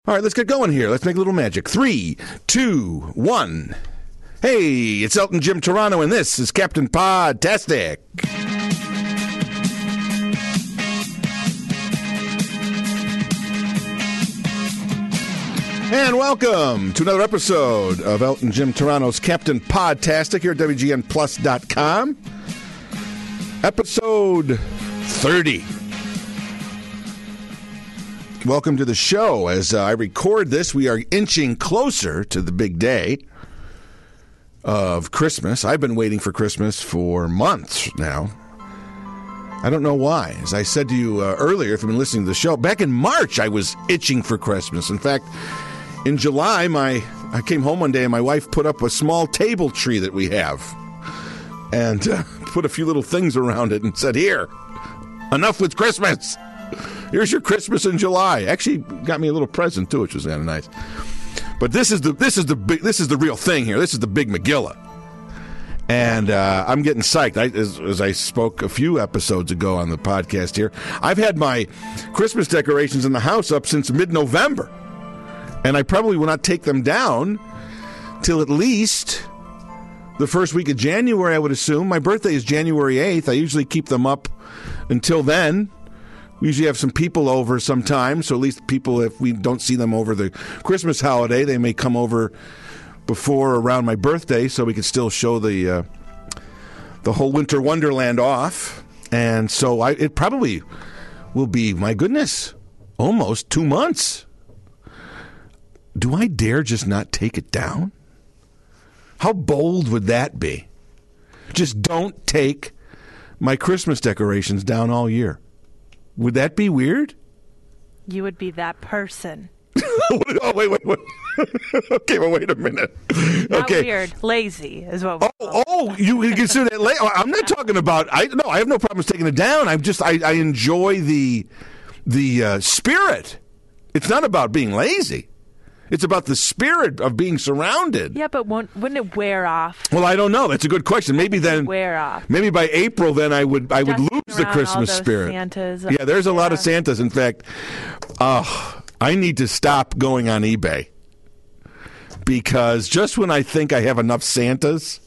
All right, let's get going here. Let's make a little magic. 3, 2, 1. Hey, it's Elton Jim Toronto, and this is Captain Podtastic. And welcome to another episode of Elton Jim Toronto's Captain Podtastic here at WGNPlus.com. Episode 30. Welcome to the show. As I record this, we are inching closer to the big day of Christmas. I've been waiting for Christmas for months now. I don't know why. As I said to you earlier, if you've been listening to the show, back in March I was itching for Christmas. In fact, in July, I came home one day and my wife put up a small table tree that we have and put a few little things around it and said, "Here, enough with Christmas. Here's your Christmas in July." Actually, got me a little present too, which was kind of nice. But this is the real thing here. This is the big Megillah, and I'm getting psyched. As I spoke a few episodes ago on the podcast here, I've had my Christmas decorations in the house up since mid-November, and I probably will not take them down till at least the first week of January, I would assume. My birthday is January 8th. I usually keep them up until then. We usually have some people over sometimes, so at least people, if we don't see them over the Christmas holiday, they may come over before or around my birthday, so we can still show the whole winter wonderland off. And so it probably will be, my goodness, almost 2 months. Do I dare just not take it down? How bold would that be? Just don't take my Christmas decorations down all year. Would that be weird? You would be that person. Oh, wait. Okay, well, wait a minute. Not okay. Weird. Lazy is what we You consider that lazy? I'm not talking about, I have no problems taking it down. I enjoy the spirit. It's not about being lazy. It's about the spirit of being surrounded. Yeah, but wouldn't it wear off? Well, I don't know. That's a good question. Maybe then wear off. Maybe by April, then I would lose the Christmas spirit. Santas. Yeah, there's a lot of Santas. In fact, I need to stop going on eBay because just when I think I have enough Santas.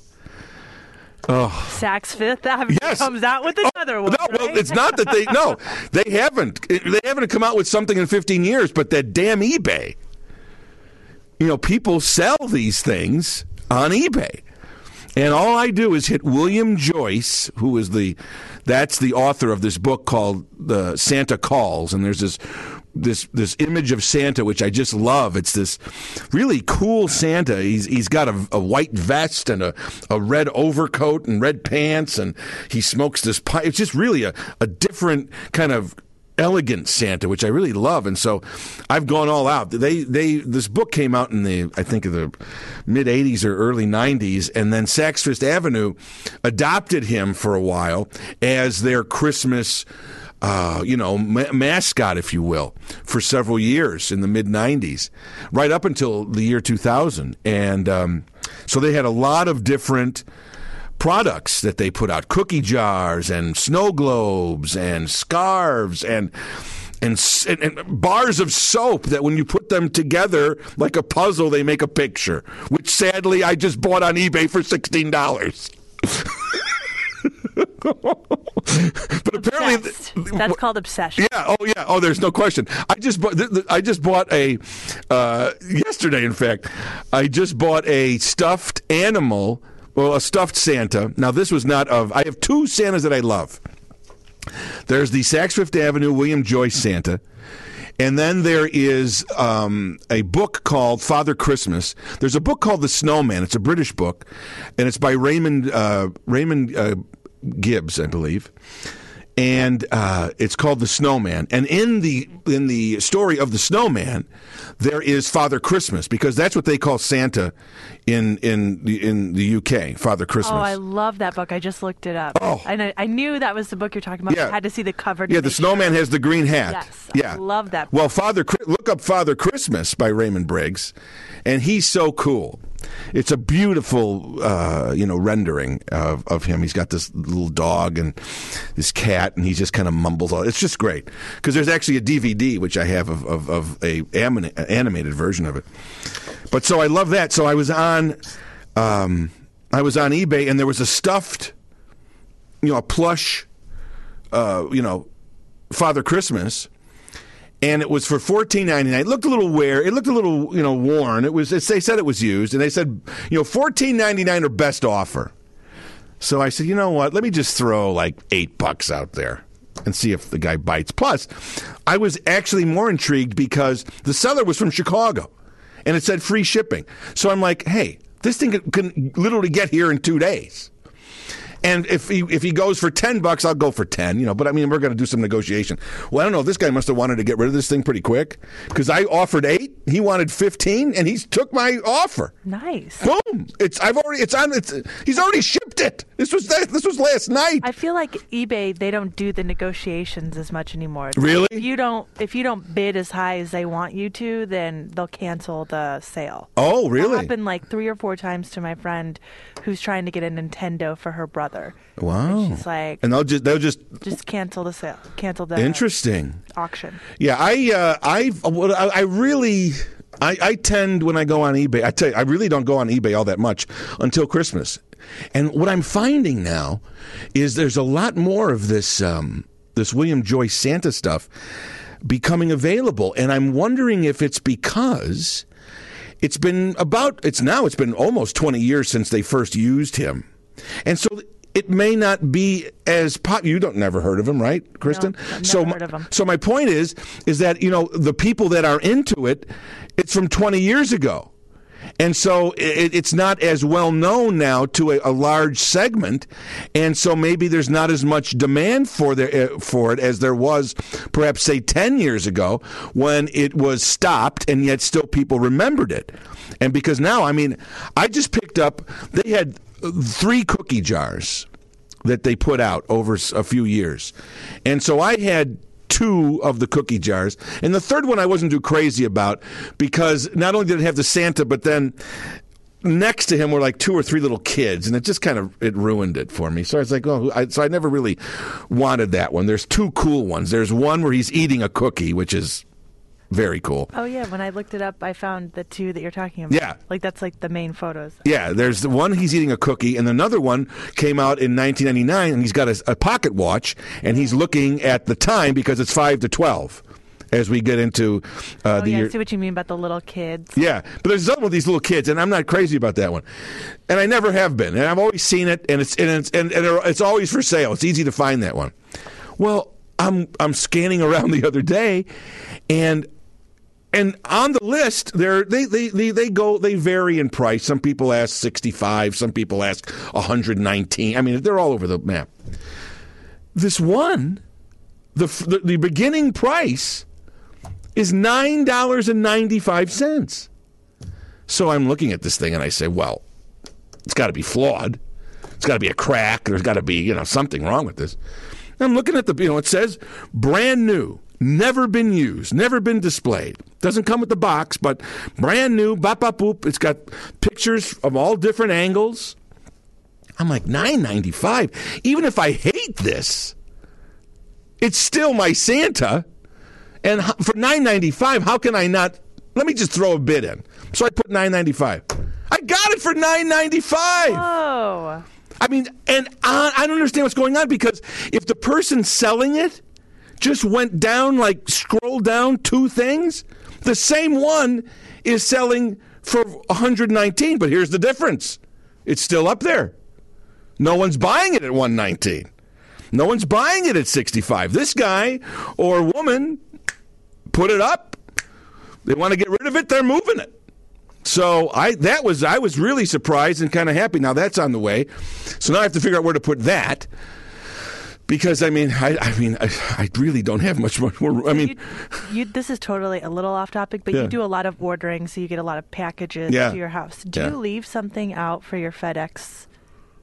Saks Fifth Avenue comes out with another one. No, right? well, it's not that they haven't. They haven't come out with something in 15 years, but that damn eBay. You know, people sell these things on eBay. And all I do is hit William Joyce, who is that's the author of this book called The Santa Calls. And there's this image of Santa, which I just love. It's this really cool Santa. He's got a white vest and a red overcoat and red pants, and he smokes this pipe. It's just really a different kind of elegant Santa, which I really love, and so I've gone all out. This book came out in the mid '80s or early '90s, and then Saks Fifth Avenue adopted him for a while as their Christmas, mascot, if you will, for several years in the mid '90s, right up until the year 2000, and so they had a lot of different products that they put out, cookie jars and snow globes and scarves and bars of soap that when you put them together like a puzzle, they make a picture, which sadly I just bought on eBay for $16. But apparently that's called obsession. Yeah. There's no question. I just bought yesterday, in fact, I just bought a stuffed animal. Well, a stuffed Santa. Now, this was not I have two Santas that I love. There's the Saks Fifth Avenue William Joyce Santa, and then there is a book called Father Christmas. There's a book called The Snowman. It's a British book, and it's by Raymond Gibbs, I believe. And it's called The Snowman. And in the story of the Snowman, there is Father Christmas, because that's what they call Santa in the UK, Father Christmas. Oh, I love that book. I just looked it up. Oh. I knew that was the book you're talking about. Yeah. I had to see the cover. Yeah, the Snowman has the green hat. Yes, I love that book. Well, look up Father Christmas by Raymond Briggs, and he's so cool. It's a beautiful, rendering of him. He's got this little dog and this cat, and he just kind of mumbles. It's just great because there's actually a DVD which I have of a animated version of it. But so I love that. So I was on eBay, and there was a stuffed, a plush, Father Christmas. And it was for $14.99. It looked a little weird. It looked a little, worn. They said it was used, and they said, $14.99 or best offer. So I said, you know what? Let me just throw like $8 out there and see if the guy bites. Plus, I was actually more intrigued because the seller was from Chicago, and it said free shipping. So I'm like, hey, this thing can literally get here in 2 days. And if he goes for $10, I'll go for 10, But I mean, we're going to do some negotiation. Well, I don't know. This guy must have wanted to get rid of this thing pretty quick because I offered 8, he wanted 15, and he took my offer. Nice. Boom! He's already shipped it. This was last night. I feel like eBay, they don't do the negotiations as much anymore. Really? If you don't bid as high as they want you to, then they'll cancel the sale. Oh, really? That happened like 3 or 4 times to my friend who's trying to get a Nintendo for her brother. Wow. And she's like, and they'll just cancel the sale, cancel the interesting auction. Yeah, I tend, when I go on eBay, I tell you, I really don't go on eBay all that much until Christmas. And what I'm finding now is there's a lot more of this William Joyce Santa stuff becoming available, and I'm wondering if it's because it's been almost 20 years since they first used him. And so it may not be as popular. You never heard of him, right, Kristen? No, I've never heard of him. So my point is that, the people that are into it, it's from 20 years ago. And so it's not as well known now to a large segment, and so maybe there's not as much demand for it as there was perhaps, say, 10 years ago when it was stopped, and yet still people remembered it. And because now, I mean, I just picked up, they had 3 cookie jars that they put out over a few years. And so I had 2 of the cookie jars. And the third one I wasn't too crazy about because not only did it have the Santa, but then next to him were like 2 or 3 little kids. And it just it ruined it for me. So I was like, so I never really wanted that one. There's 2 cool ones. There's one where he's eating a cookie, which is very cool. Oh, yeah. When I looked it up, I found the 2 that you're talking about. Yeah. Like, that's like the main photos. Yeah. There's the one he's eating a cookie, and another one came out in 1999, and he's got a pocket watch, and he's looking at the time because it's 5 to 12 as we get into the year. I see what you mean about the little kids. Yeah. But there's some of these little kids, and I'm not crazy about that one. And I never have been. And I've always seen it, and it's always for sale. It's easy to find that one. Well, I'm scanning around the other day, and on the list, they vary in price. Some people ask $65, some people ask $119. I mean, they're all over the map. This one, the beginning price is $9.95. So I'm looking at this thing and I say, well, it's got to be flawed. It's got to be a crack. There's got to be something wrong with this. And I'm looking at it says brand new. Never been used, never been displayed. Doesn't come with the box, but brand new, bop, bop, boop. It's got pictures of all different angles. I'm like, $9.95. Even if I hate this, it's still my Santa. And for $9.95, how can I not? Let me just throw a bid in. So I put $9.95. I got it for $9.95. Oh. I mean, and I don't understand what's going on because if the person selling it just went down, scrolled down 2 things, the same one is selling for $119, but here's the difference. It's still up there. No one's buying it at $119. No one's buying it at $65. This guy or woman put it up. They want to get rid of it, they're moving it. So I was really surprised and kind of happy. Now that's on the way. So now I have to figure out where to put that. Because I really don't have much more. I mean, this is totally a little off topic, but you do a lot of ordering, so you get a lot of packages to your house. Do you leave something out for your FedEx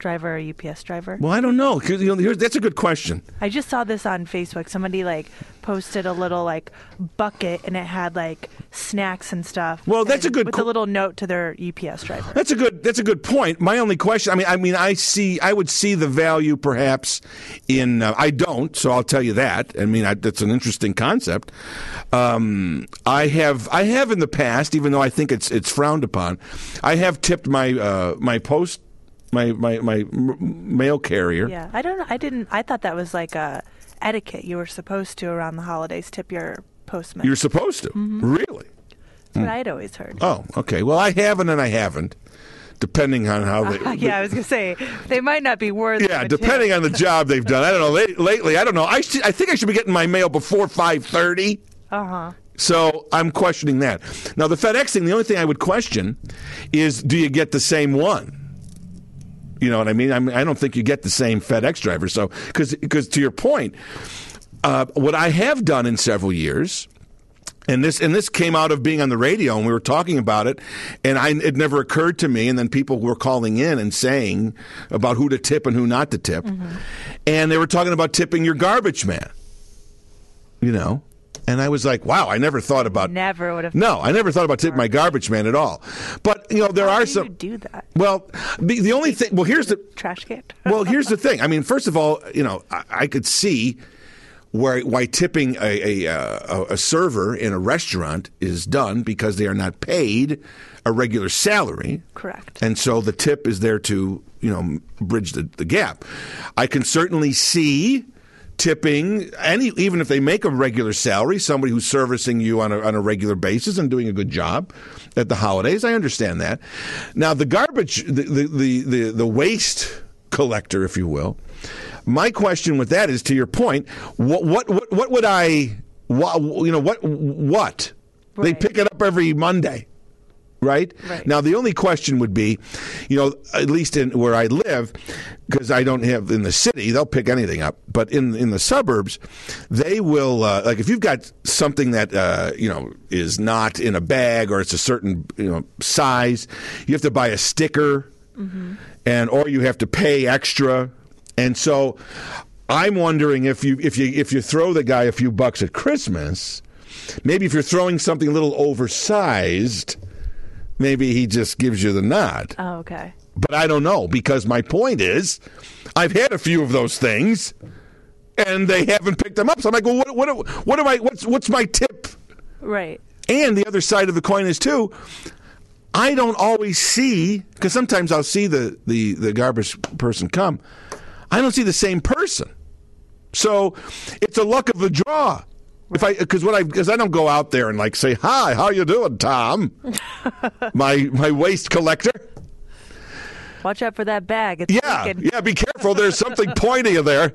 driver or UPS driver? Well, I don't know. 'Cause, that's a good question. I just saw this on Facebook. Somebody posted a little bucket and it had snacks and stuff. Well, that's a good with a little note to their UPS driver. That's a good point. My only question, I would see the value perhaps in I don't, so I'll tell you that. That's an interesting concept. I have in the past, even though I think it's frowned upon, I have tipped my my post my mail carrier. Yeah, I don't know. I thought that was a etiquette. You were supposed to around the holidays tip your postman. You're supposed to, really. That's what I'd always heard. Oh, okay. Well, I haven't and I haven't, depending on how they. Yeah, I was gonna say they might not be worth. Yeah, depending on the job they've done. I don't know. Lately, I don't know. I think I should be getting my mail before 5:30. So I'm questioning that. Now, the FedEx thing, the only thing I would question is, do you get the same one? You know what I mean? I don't think you get the same FedEx driver. So, because to your point, what I have done in several years, and this came out of being on the radio, and we were talking about it, and it never occurred to me, and then people were calling in and saying about who to tip and who not to tip, and they were talking about tipping your garbage man, And I was like, wow, I never thought about... Never would have... No, I never thought about tipping my garbage man at all. But, there are some... How do you do that? Well, the only thing... Well, here's the... Trash can? Well, here's the thing. First of all, I could see why tipping a server in a restaurant is done, because they are not paid a regular salary. Correct. And so the tip is there to, bridge the gap. I can certainly see... tipping even if they make a regular salary, somebody who's servicing you on a regular basis and doing a good job at the holidays. I understand that. Now, the garbage, the waste collector, if you will. My question with that is, to your point, what would I, what? Right. They pick it up every Monday. Right? Now, the only question would be, at least in where I live, because I don't have in the city, they'll pick anything up. But in the suburbs, they will, if you've got something that, is not in a bag, or it's a certain, size, you have to buy a sticker, or you have to pay extra. And so I'm wondering if you throw the guy a few bucks at Christmas, maybe if you're throwing something a little oversized, maybe he just gives you the nod. Oh, okay. But I don't know, because my point is, I've had a few of those things, and they haven't picked them up. So I'm like, well, what's my tip? Right. And the other side of the coin is, too, I don't always see, because sometimes I'll see the garbage person come. I don't see the same person. So it's a luck of the draw. Because I don't go out there and say, hi, how you doing, Tom? my waste collector. Watch out for that bag. It's Yeah, be careful. There's something pointy in there.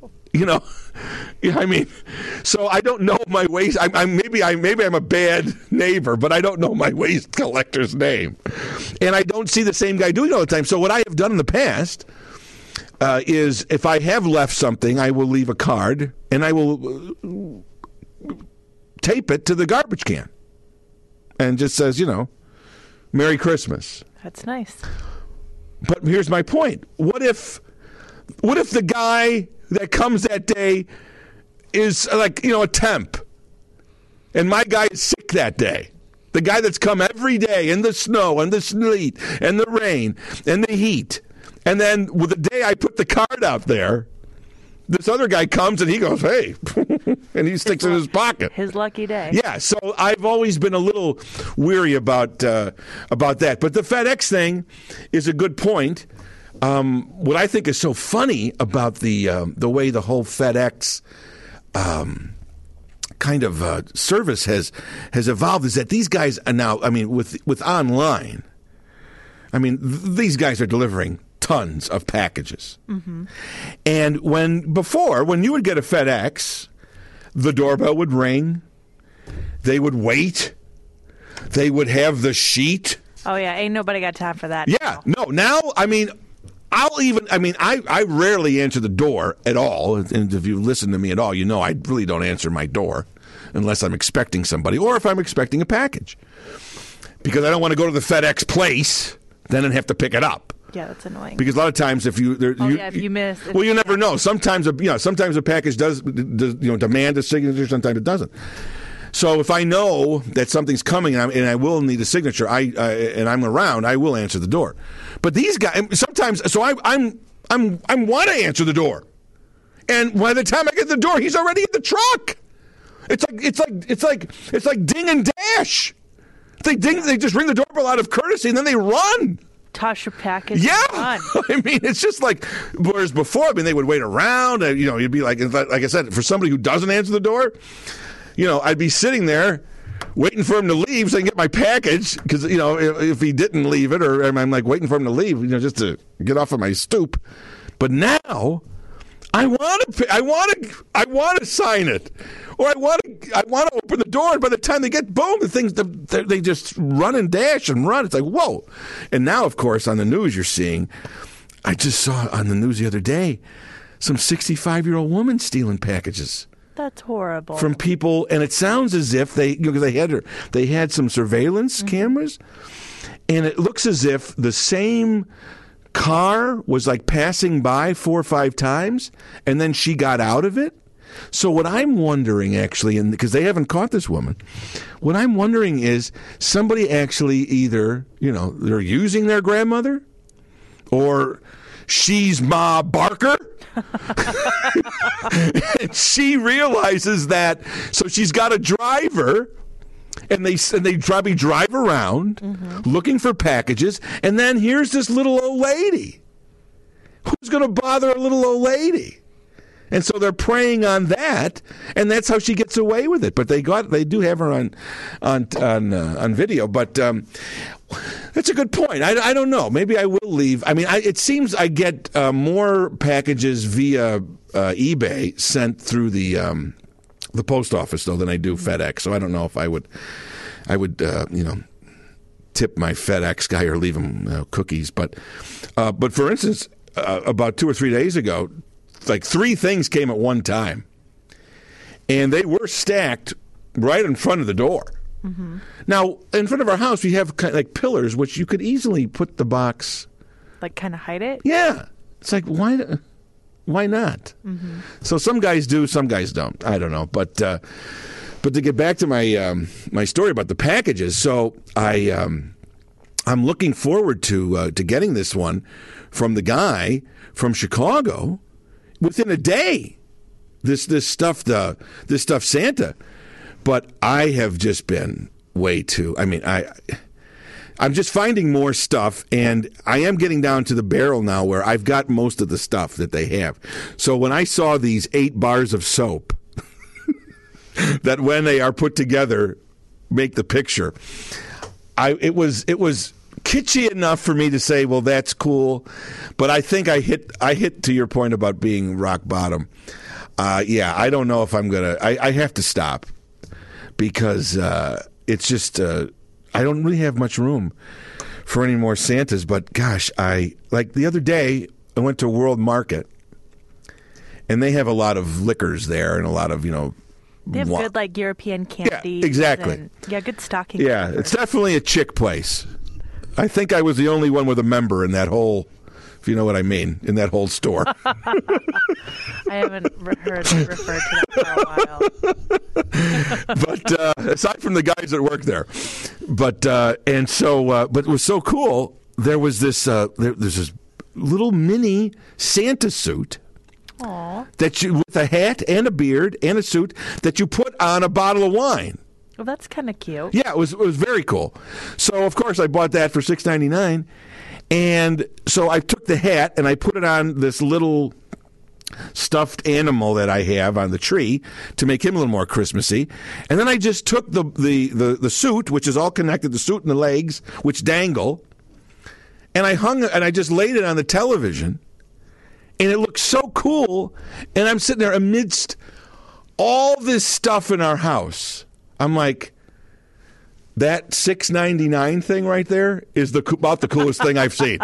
So I don't know my waste. Maybe I'm a bad neighbor, but I don't know my waste collector's name, and I don't see the same guy doing it all the time. So what I have done in the past is, if I have left something, I will leave a card, and I will tape it to the garbage can, and just says, Merry Christmas. That's nice. But here's my point. What if the guy that comes that day is a temp, and my guy is sick that day? The guy that's come every day in the snow and the sleet and the rain and the heat, and then with the day I put the card out there, this other guy comes and he goes, hey, and he sticks it in his pocket. His lucky day. Yeah, so I've always been a little weary about that. But the FedEx thing is a good point. What I think is so funny about the way the whole FedEx kind of service has evolved is that these guys are now, with online, these guys are delivering tons of packages. And when you would get a FedEx, the doorbell would ring, they would wait, they would have the sheet. Oh yeah, ain't nobody got time for that. Yeah, no. Now, I rarely answer the door at all. And if you listen to me at all, I really don't answer my door unless I'm expecting somebody, or if I'm expecting a package, because I don't want to go to the FedEx place then and have to pick it up. Yeah, that's annoying. Because a lot of times, if you if you miss, well, you never know. Sometimes a package does demand a signature. Sometimes it doesn't. So if I know that something's coming and I will need a signature, and I'm around, I will answer the door. But these guys sometimes, so I want to answer the door, and by the time I get to the door, he's already in the truck. It's like ding and dash. They just ring the doorbell out of courtesy, and then they run. Toss your package. Yeah, and run. I mean, it's just like, whereas before, I mean, they would wait around. You'd be like I said, for somebody who doesn't answer the door, I'd be sitting there waiting for him to leave so I can get my package. Because if he didn't leave it, or I'm like waiting for him to leave, just to get off of my stoop. But now, I want to sign it. Or I want to open the door, and by the time they get boom, the things they just run and dash and run. It's like, whoa! And now, of course, on the news you're seeing, I just saw on the news the other day, some 65-year-old woman stealing packages. That's horrible. From people, and it sounds as if because they had some surveillance cameras, and it looks as if the same car was like passing by 4 or 5 times, and then she got out of it. So what I'm wondering, actually, and because they haven't caught this woman, what I'm wondering is somebody actually either, they're using their grandmother, or she's Ma Barker, and she realizes that, so she's got a driver, and they probably drive around looking for packages, and then here's this little old lady. Who's going to bother a little old lady? And so they're preying on that, and that's how she gets away with it. But they do have her on video. But that's a good point. I don't know. Maybe I will leave. I mean, it seems I get more packages via eBay sent through the post office though than I do FedEx. So I don't know if I would tip my FedEx guy or leave him cookies. But for instance, about 2 or 3 days ago, like 3 things came at one time, and they were stacked right in front of the door. Mm-hmm. Now, in front of our house, we have like pillars, which you could easily put the box, like kind of hide it. Yeah, it's like why not? Mm-hmm. So some guys do, some guys don't. I don't know, but to get back to my story about the packages, so I'm looking forward to getting this one from the guy from Chicago. Within a day, this stuff Santa, but I have just been way too. I mean, I'm just finding more stuff, and I am getting down to the barrel now where I've got most of the stuff that they have. So when I saw these 8 bars of soap that when they are put together make the picture, it was kitschy enough for me to say, well, that's cool. But I think I hit to your point about being rock bottom. I don't know if I'm going to... I have to stop because it's just... I don't really have much room for any more Santas. But gosh, like the other day, I went to World Market, and they have a lot of liquors there and a lot of, They have good, like, European candy. Yeah, exactly. Good stocking. Yeah, it's definitely a chick place. I think I was the only one with a member in that whole, if you know what I mean, in that whole store. I haven't heard it referred to that for a while. But aside from the guys that work there, but it was so cool. There was this there's this little mini Santa suit. Aww. With a hat and a beard and a suit that you put on a bottle of wine. Well, that's kind of cute. Yeah, it was very cool. So, of course, I bought that for $6.99. And so I took the hat and I put it on this little stuffed animal that I have on the tree to make him a little more Christmassy. And then I just took the suit, which is all connected, the suit and the legs, which dangle, and I just laid it on the television. And it looks so cool. And I'm sitting there amidst all this stuff in our house. I'm like, that $6.99 thing right there is about the coolest thing I've seen.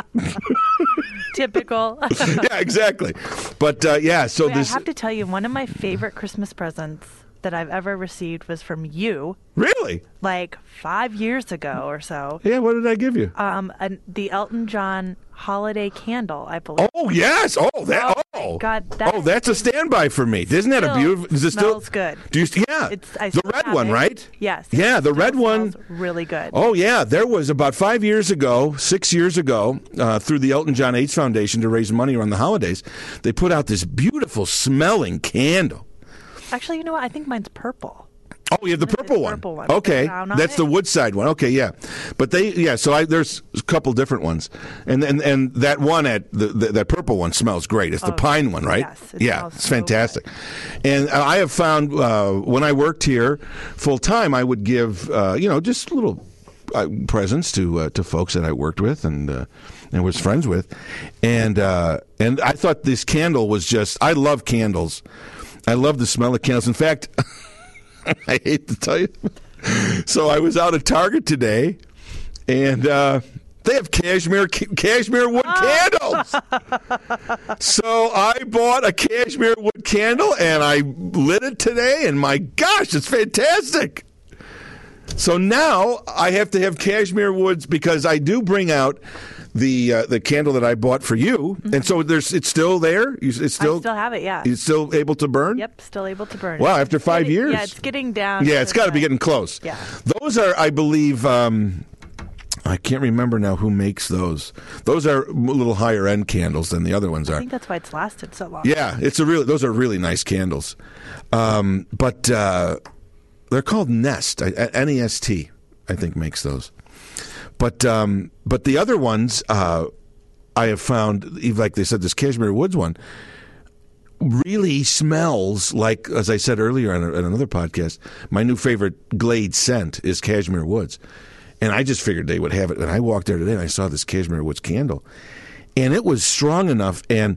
Typical. Yeah, exactly. But so I have to tell you, one of my favorite Christmas presents that I've ever received was from you, Really? like 5 years ago or so. Yeah, what did I give you? The Elton John holiday candle, I believe. Oh, yes. Oh, that. Oh, Oh, God, that oh, that's a standby for me. Isn't that a beautiful? Is it smells still good. Do you? Yeah, I the still red have one, it. right? Yes. Yeah, the red one. Smells really good. Oh, yeah. There was about 5 years ago, 6 years ago, through the Elton John AIDS Foundation to raise money around the holidays, they put out this beautiful smelling candle. Actually, you know what? I think mine's purple. Oh, you have the purple one. Purple one. Okay, Brown on that's it. the Woodside one. Okay, yeah, but there's a couple different ones, and that one that purple one smells great. It's the pine one, right? Yes, it yeah, smells it's so fantastic. And I have found when I worked here full time, I would give just little presents to folks that I worked with and was friends with, and I thought this candle was just. I love candles. I love the smell of candles. In fact. I hate to tell you. So I was out at Target today, and they have cashmere wood candles. So I bought a cashmere wood candle, and I lit it today, and my gosh, it's fantastic. So now I have to have cashmere woods because I do bring out the candle that I bought for you, and so it's still there. It's still I still have it. Yeah. It's still able to burn. Yep, still able to burn. Wow, after 5 years. Yeah, it's getting down. Yeah, it's got to be getting close. Yeah. Those are, I believe, I can't remember now who makes those. Those are a little higher end candles than the other ones are. I think that's why it's lasted so long. Yeah, those are really nice candles. But they're called Nest. N-E-S-T, I think, makes those. But the other ones I have found, like they said, this Cashmere Woods one really smells like, as I said earlier on another podcast, my new favorite Glade scent is Cashmere Woods. And I just figured they would have it. And I walked there today and I saw this Cashmere Woods candle. And it was strong enough. And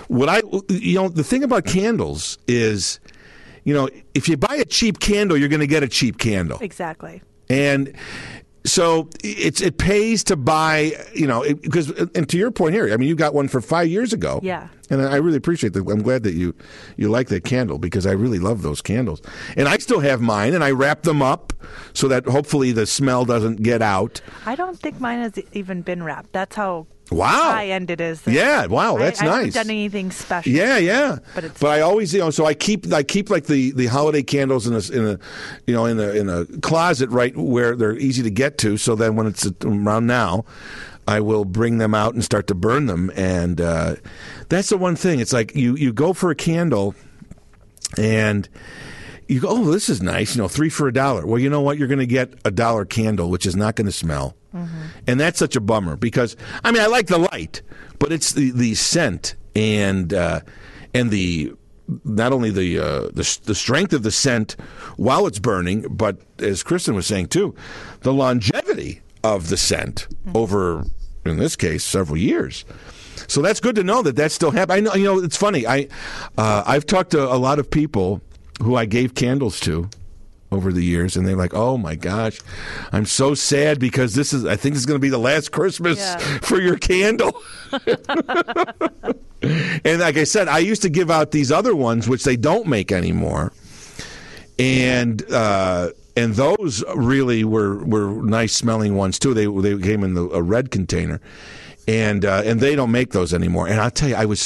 the thing about candles is, if you buy a cheap candle, you're going to get a cheap candle. Exactly. And so it pays to buy, because, and to your point here, I mean, you got one for 5 years ago. Yeah. And I really appreciate that. I'm glad that you like that candle because I really love those candles. And I still have mine, and I wrap them up so that hopefully the smell doesn't get out. I don't think mine has even been wrapped. That's how high end it is. Yeah, wow, that's I nice. haven't done anything special. Yeah. But I always, so I keep like the holiday candles in a closet right where they're easy to get to. So then when it's around now, I will bring them out and start to burn them. And that's the one thing. It's like you go for a candle and you go, oh, this is nice, 3 for $1. Well, you know what? You're going to get a $1 candle, which is not going to smell. Mm-hmm. And that's such a bummer because, I mean, I like the light, but it's the scent and the not only the strength of the scent while it's burning, but as Kristen was saying too, the longevity of the scent over, in this case, several years. So that's good to know that still happens. I know, it's funny. I've talked to a lot of people who I gave candles to over the years, and they're like, "Oh my gosh, I'm so sad because I think this is going to be the last Christmas for your candle." And like I said, I used to give out these other ones, which they don't make anymore, and those really were nice smelling ones too. They came in a red container, and they don't make those anymore. And I'll tell you, I was,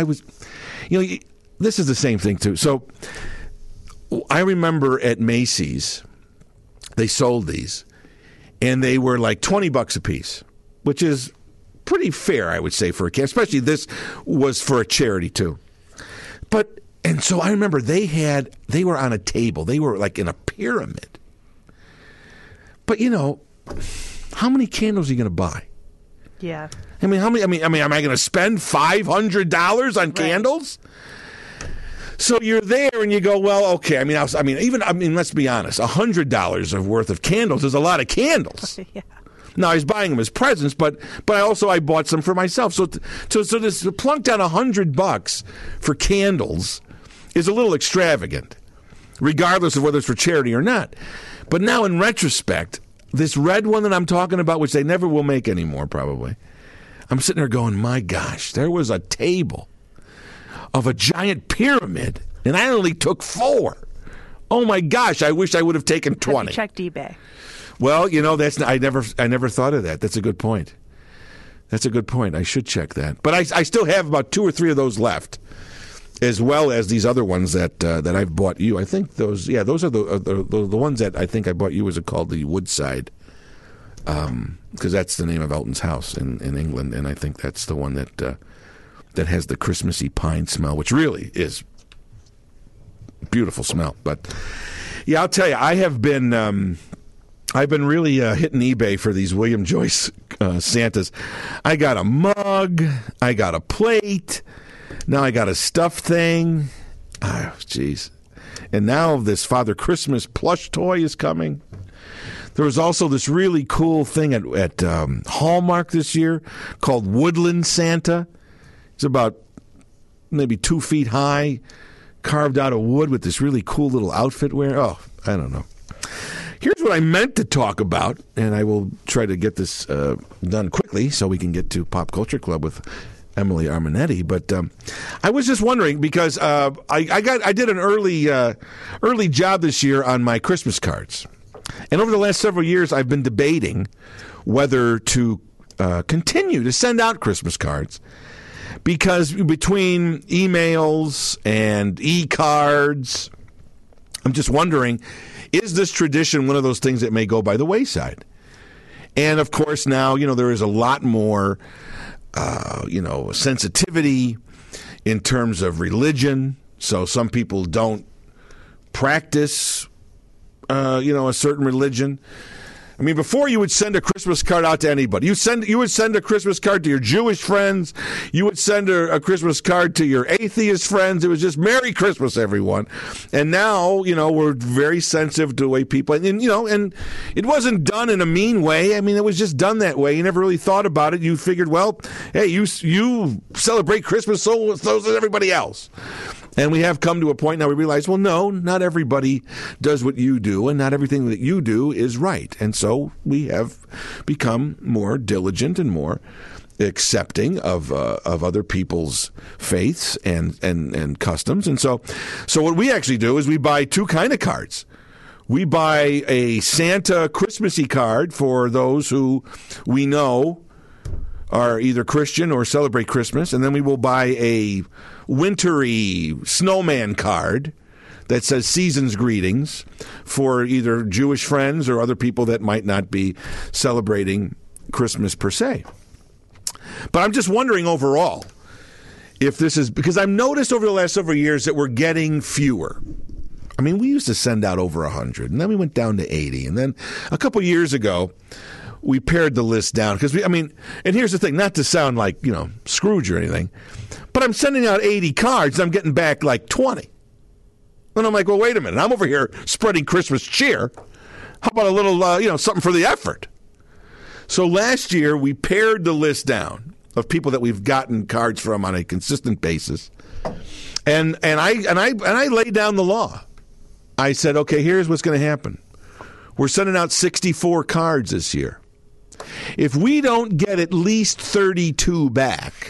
this is the same thing too. So I remember at Macy's, they sold these, and they were like $20 a piece, which is pretty fair, I would say, for a candle. Especially this was for a charity too. And so I remember they were on a table. They were like in a pyramid. But how many candles are you going to buy? Yeah. I mean, am I going to spend $500 on candles? So you're there and you go, well, okay. Let's be honest. $100 worth of candles is a lot of candles. Yeah. Now I was buying them as presents, but I bought some for myself. So this plunk down $100 for candles is a little extravagant, regardless of whether it's for charity or not. But now in retrospect, this red one that I'm talking about, which they never will make anymore, probably, I'm sitting there going, my gosh, there was a table of a giant pyramid, and I only took 4 Oh my gosh! I wish I would have taken 20. Have you checked eBay? Well, that's I never thought of that. That's a good point. I should check that. But I still have about 2 or 3 of those left, as well as these other ones that I've bought you. I think those are the ones that I think I bought you. Was it called the Woodside? Because that's the name of Elton's house in England, and I think that's the one that has the Christmassy pine smell, which really is beautiful smell. But yeah, I'll tell you, I've been really hitting eBay for these William Joyce Santas. I got a mug, I got a plate, now I got a stuffed thing. Oh, jeez. And now this Father Christmas plush toy is coming. There was also this really cool thing at Hallmark this year called Woodland Santa. It's about maybe 2 feet high, carved out of wood with this really cool little outfit wearing. Oh, I don't know. Here's what I meant to talk about, and I will try to get this done quickly so we can get to Pop Culture Club with Emily Armanetti. But I was just wondering because I did an early job this year on my Christmas cards. And over the last several years, I've been debating whether to continue to send out Christmas cards because between emails and e-cards, I'm just wondering, is this tradition one of those things that may go by the wayside? And, of course, now, there is a lot more, sensitivity in terms of religion. So some people don't practice a certain religion. I mean, before you would send a Christmas card out to anybody. You would send a Christmas card to your Jewish friends. You would send a Christmas card to your atheist friends. It was just Merry Christmas, everyone. And now, we're very sensitive to the way people, and it wasn't done in a mean way. I mean, it was just done that way. You never really thought about it. You figured, well, hey, you celebrate Christmas, so does everybody else. And we have come to a point now we realize, well, no, not everybody does what you do, and not everything that you do is right. And so we have become more diligent and more accepting of other people's faiths and customs. And so what we actually do is we buy 2 kind of cards. We buy a Santa Christmassy card for those who we know are either Christian or celebrate Christmas, and then we will buy a wintry snowman card that says season's greetings for either Jewish friends or other people that might not be celebrating Christmas per se. But I'm just wondering overall if this is, because I've noticed over the last several years that we're getting fewer. I mean, we used to send out over 100, and then we went down to 80, and then a couple years ago, we pared the list down because and here's the thing, not to sound like, Scrooge or anything, but I'm sending out 80 cards and I'm getting back like 20. And I'm like, well, wait a minute. I'm over here spreading Christmas cheer. How about a little, something for the effort? So last year we pared the list down of people that we've gotten cards from on a consistent basis. And I laid down the law. I said, okay, here's what's going to happen. We're sending out 64 cards this year. If we don't get at least 32 back,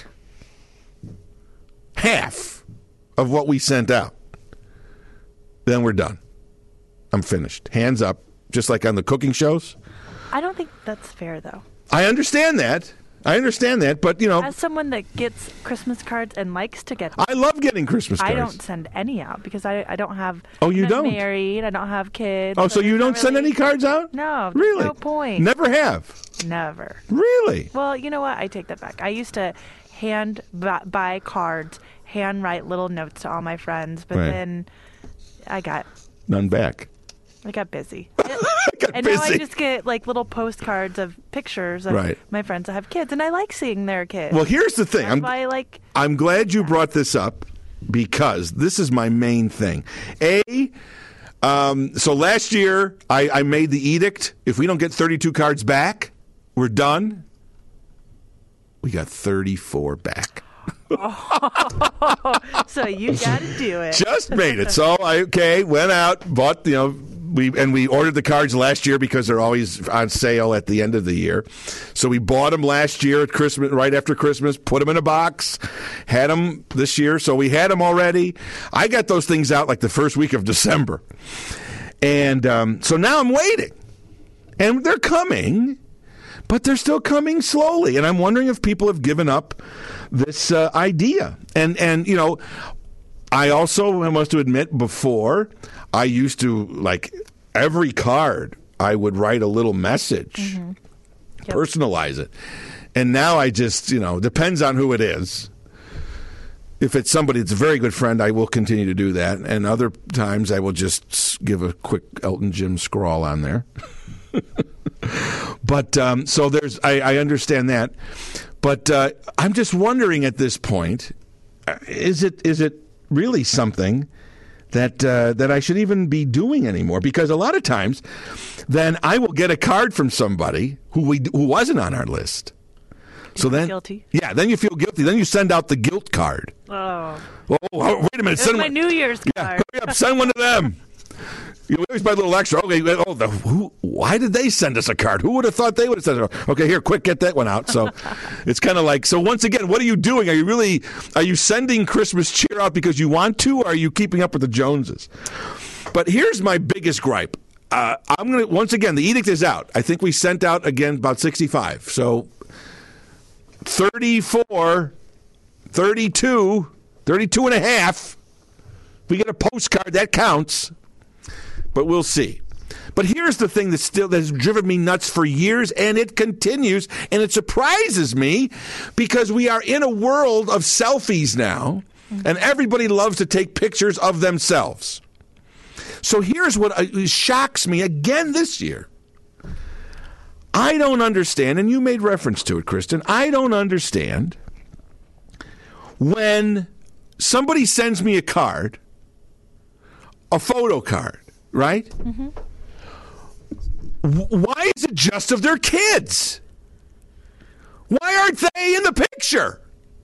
half of what we sent out, then we're done. I'm finished. Hands up, just like on the cooking shows. I don't think that's fair, though. I understand that, but, as someone that gets Christmas cards and likes to get them, I love getting Christmas cards. I don't send any out because I don't have... Oh, you don't? I'm married. I don't have kids. Oh, so you don't send any cards out? No. Really? No point. Never have? Never. Really? Well, you know what? I take that back. I used to hand buy cards, handwrite little notes to all my friends, but then I got... None back. I got busy. Now I just get like little postcards of pictures of my friends that have kids, and I like seeing their kids. Well, here's the thing. I'm glad you brought this up because this is my main thing. So last year I made the edict. If we don't get 32 cards back, we're done. We got 34 back. So you got to do it. Just made it. So I went out, bought we ordered the cards last year because they're always on sale at the end of the year. So we bought them last year at Christmas, right after Christmas, put them in a box, had them this year. So we had them already. I got those things out like the first week of December. And so now I'm waiting. And they're coming, but they're still coming slowly. And I'm wondering if people have given up this idea. And you know, I also must admit, before, I used to, like, every card, I would write a little message, personalize it. And now I just, you know, depends on who it is. If it's somebody that's a very good friend, I will continue to do that. And other times I will just give a quick Elton Jim scrawl on there. But so there's, I understand that. But I'm just wondering at this point, is it really something that I should even be doing anymore? Because a lot of times, then I will get a card from somebody who wasn't on our list. So then, guilty. Yeah, then you feel guilty. Then you send out the guilt card. Oh, wait a minute! It's my New Year's card. Yeah, hurry up, send one to them. You always buy a little extra. Okay, why did they send us a card? Who would have thought they would have sent it? Okay, here, quick, get that one out. So it's kind of like, so once again, what are you doing? Are you sending Christmas cheer out because you want to, or are you keeping up with the Joneses? But here's my biggest gripe. I'm going to, once again, the edict is out. I think we sent out, again, about 65. So 34, 32 and a half. We get a postcard, that counts. But we'll see. But here's the thing that has driven me nuts for years, and it continues, and it surprises me because we are in a world of selfies now, and everybody loves to take pictures of themselves. So here's what shocks me again this year. I don't understand, and you made reference to it, Kristen, I don't understand when somebody sends me a card, a photo card, right? Mm-hmm. Why is it just of their kids? Why aren't they in the picture?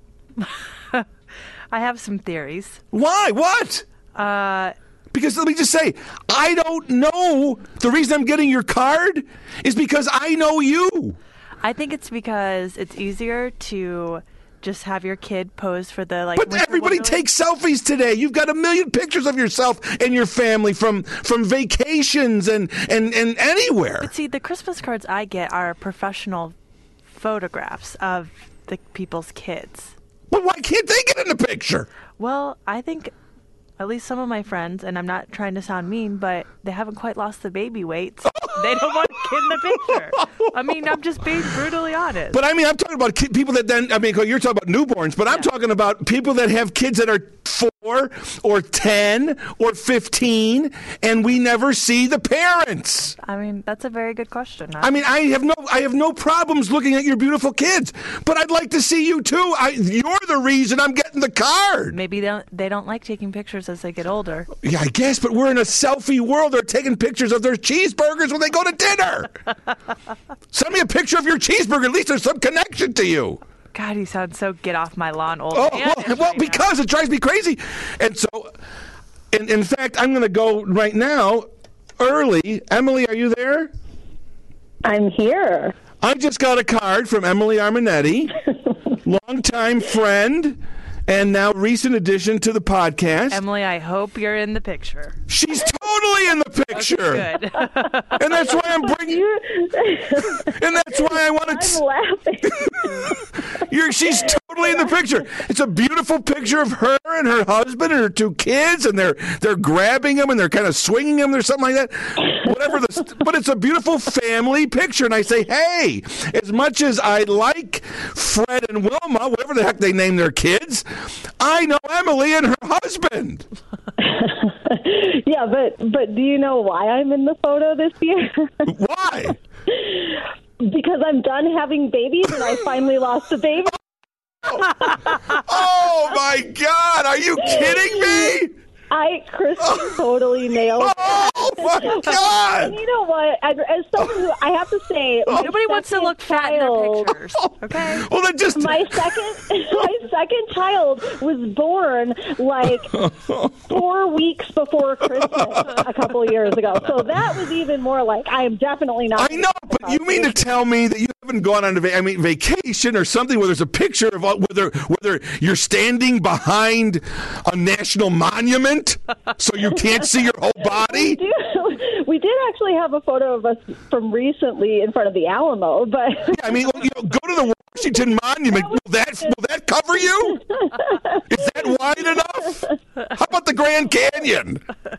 I have some theories. Why? What? Because let me just say, I don't know. The reason I'm getting your card is because I know you. I think it's because it's easier to just have your kid pose for the But everybody takes selfies today. You've got a million pictures of yourself and your family from vacations and anywhere. But see, the Christmas cards I get are professional photographs of the people's kids. But why can't they get in the picture? Well, I think at least some of my friends, and I'm not trying to sound mean, but they haven't quite lost the baby weight. So they don't want to get in the picture. I mean, I'm just being brutally honest. But I mean, I'm talking about people that then, I mean, you're talking about newborns, but I'm talking about people that have kids that are 4 or 10 or 15, and we never see the parents. I mean, that's a very good question. I mean, I have no problems looking at your beautiful kids, but I'd like to see you too. You're the reason I'm getting the card. Maybe they don't like taking pictures as they get older. Yeah, I guess, but we're in a selfie world. They're taking pictures of their cheeseburgers when they go to dinner. Send me a picture of your cheeseburger. At least there's some connection to you. God, you sound so get off my lawn, old man. Well, right because it drives me crazy. And so, in fact, I'm going to go right now early. Emily, are you there? I'm here. I just got a card from Emily Arminetti, longtime friend, and now recent addition to the podcast. Emily, I hope you're in the picture. She's totally in the picture. Okay, good. And that's why I'm bringing you. And that's why I want to. I'm laughing. She's totally in the picture. It's a beautiful picture of her and her husband and her 2 kids, and they're grabbing them and they're kind of swinging them or something like that. Whatever but it's a beautiful family picture. And I say, hey, as much as I like Fred and Wilma, whatever the heck they name their kids, I know Emily and her husband. Yeah, but do you know why I'm in the photo this year? Why? Because I'm done having babies and I finally lost a baby. Oh my God! Are you kidding me? Kristen totally nailed it. Oh my God! And you know what? As someone who I have to say, Nobody wants to look fat in their pictures. Okay. Well, then just my second child was born like 4 weeks before Christmas a couple of years ago. So that was even more like I am definitely not. I know, but you mean to tell me that you haven't gone on vacation or something where there's a picture of whether you're standing behind a national monument so you can't see your whole body? We did actually have a photo of us from recently in front of the Alamo, but Yeah, I mean, go to the Washington Monument. Will that cover you? Is that wide enough? How about the Grand Canyon?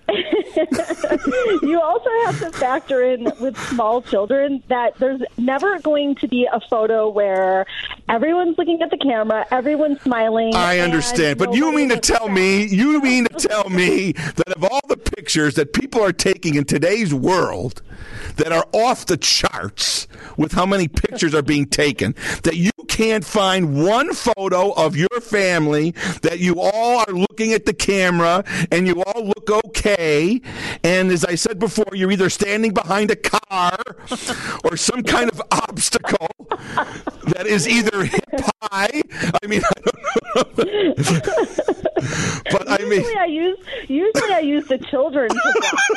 you also have to factor in with small children that there's never going to be a photo where everyone's looking at the camera, everyone's smiling. I understand, but you mean to tell me that of all the pictures that people are taking in today's world that are off the charts with how many pictures are being taken, that you can't find one photo of your family that you all are looking at the camera and you all look okay, and as I said before, you're either standing behind a car or some kind of obstacle that is either hip high. I mean, I don't know. But I mean, usually I use the children to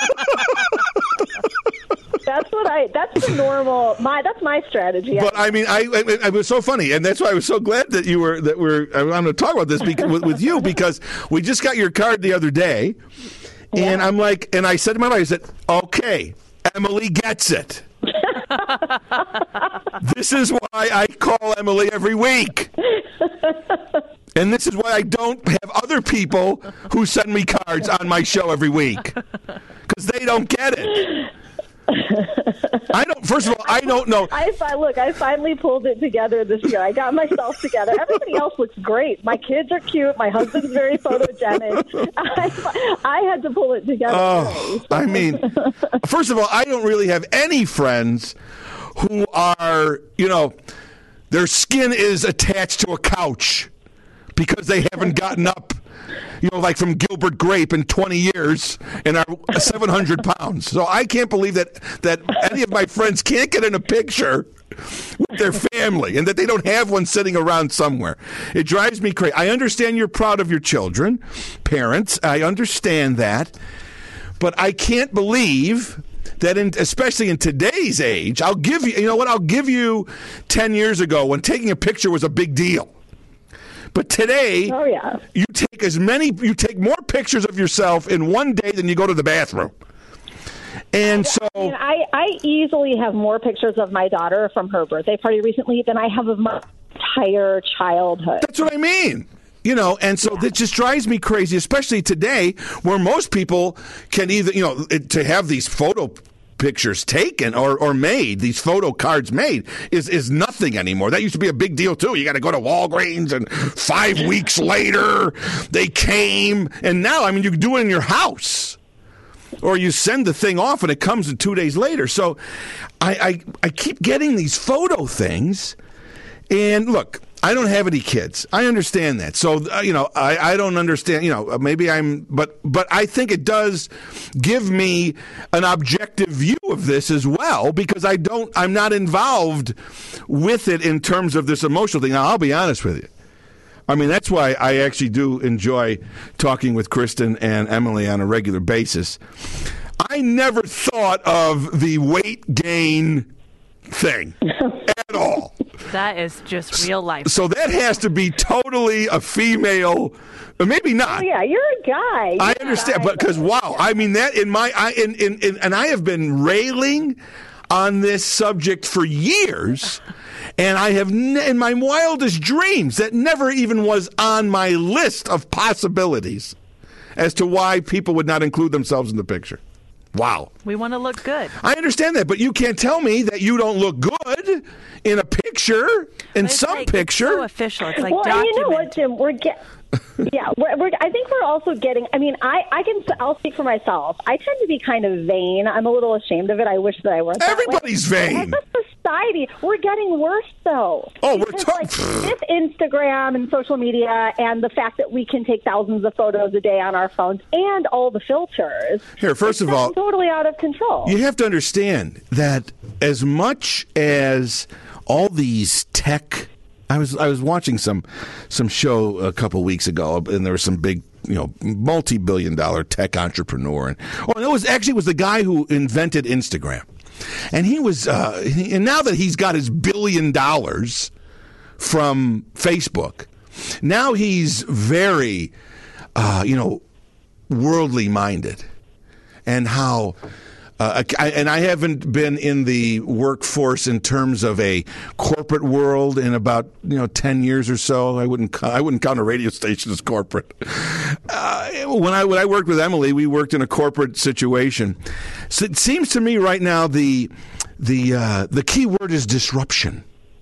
that's the normal. That's my strategy. But I mean, I was so funny, and that's why I was so glad that I'm going to talk about this with you because we just got your card the other day, and I'm like, and I said to my wife, I said, okay, Emily gets it. This is why I call Emily every week. And this is why I don't have other people who send me cards on my show every week. Because they don't get it. First of all, I don't know. I finally pulled it together this year. I got myself together. Everybody else looks great. My kids are cute. My husband's very photogenic. I had to pull it together. Oh, I mean, first of all, I don't really have any friends who are, their skin is attached to a couch because they haven't gotten up, like from Gilbert Grape in 20 years and are 700 pounds. So I can't believe that any of my friends can't get in a picture with their family and that they don't have one sitting around somewhere. It drives me crazy. I understand you're proud of your children, parents. I understand that. But I can't believe that, especially in today's age, I'll give you 10 years ago when taking a picture was a big deal. But today, you take more pictures of yourself in one day than you go to the bathroom. And so I easily have more pictures of my daughter from her birthday party recently than I have of my entire childhood. That's what I mean. And so that just drives me crazy, especially today where most people can either, to have these photo pictures taken or made, these photo cards made, is nothing anymore. That used to be a big deal, too. You got to go to Walgreens, and 5 weeks later, they came. And now, I mean, you can do it in your house. Or you send the thing off, and it comes in 2 days later. So I keep getting these photo things. And, look, I don't have any kids. I understand that. So, I don't understand, maybe but I think it does give me an objective view of this as well because I'm not involved with it in terms of this emotional thing. Now, I'll be honest with you. I mean, that's why I actually do enjoy talking with Kristen and Emily on a regular basis. I never thought of the weight gain thing at all. That is just real life. So that has to be totally a female, or maybe not. Oh yeah, you're a guy. I understand, but because I mean that and I have been railing on this subject for years, and I have in my wildest dreams that never even was on my list of possibilities as to why people would not include themselves in the picture. Wow. We want to look good. I understand that, but you can't tell me that you don't look good in a picture, in some picture. It's so official. It's like well, documented. You know what, Jim? Yeah, I think we're also getting. I mean, I'll speak for myself. I tend to be kind of vain. I'm a little ashamed of it. I wish that I weren't. Everybody's vain. As a society, we're getting worse, though. Oh, because, with Instagram and social media, and the fact that we can take thousands of photos a day on our phones, and all the filters. Here, first of all, totally out of control. You have to understand that as much as all these tech. I was watching some show a couple weeks ago, and there was some big, multi-billion-dollar tech entrepreneur, and it was the guy who invented Instagram, and he was, and now that he's got his $1 billion from Facebook, now he's very, worldly minded, and how. I haven't been in the workforce in terms of a corporate world in about 10 years or so. I wouldn't count a radio station as corporate. When I worked with Emily, we worked in a corporate situation. So it seems to me right now the key word is disruption.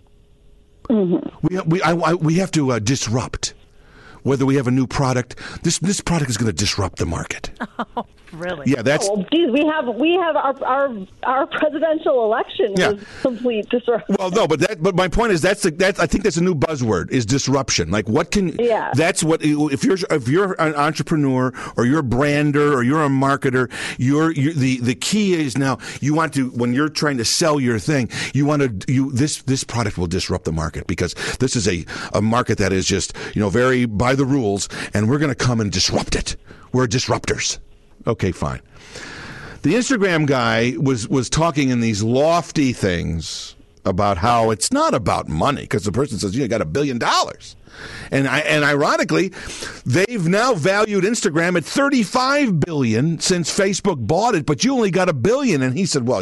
Mm-hmm. We have to disrupt. Whether we have a new product, this product is going to disrupt the market. Oh, really? Yeah, that's. Oh, geez, we have our presidential election was complete disruption. Well, no, but my point is I think that's a new buzzword is disruption. Like what can? Yeah. That's what if you're an entrepreneur or you're a brander or you're a marketer, the key is now you want to when you're trying to sell your thing, this product will disrupt the market because this is a market that is just very by the rules, and we're going to come and disrupt it. We're disruptors. Okay, fine. The Instagram guy was talking in these lofty things about how it's not about money because the person says you got $1 billion, and ironically, they've now valued Instagram at $35 billion since Facebook bought it, but you only got $1 billion. And he said, well,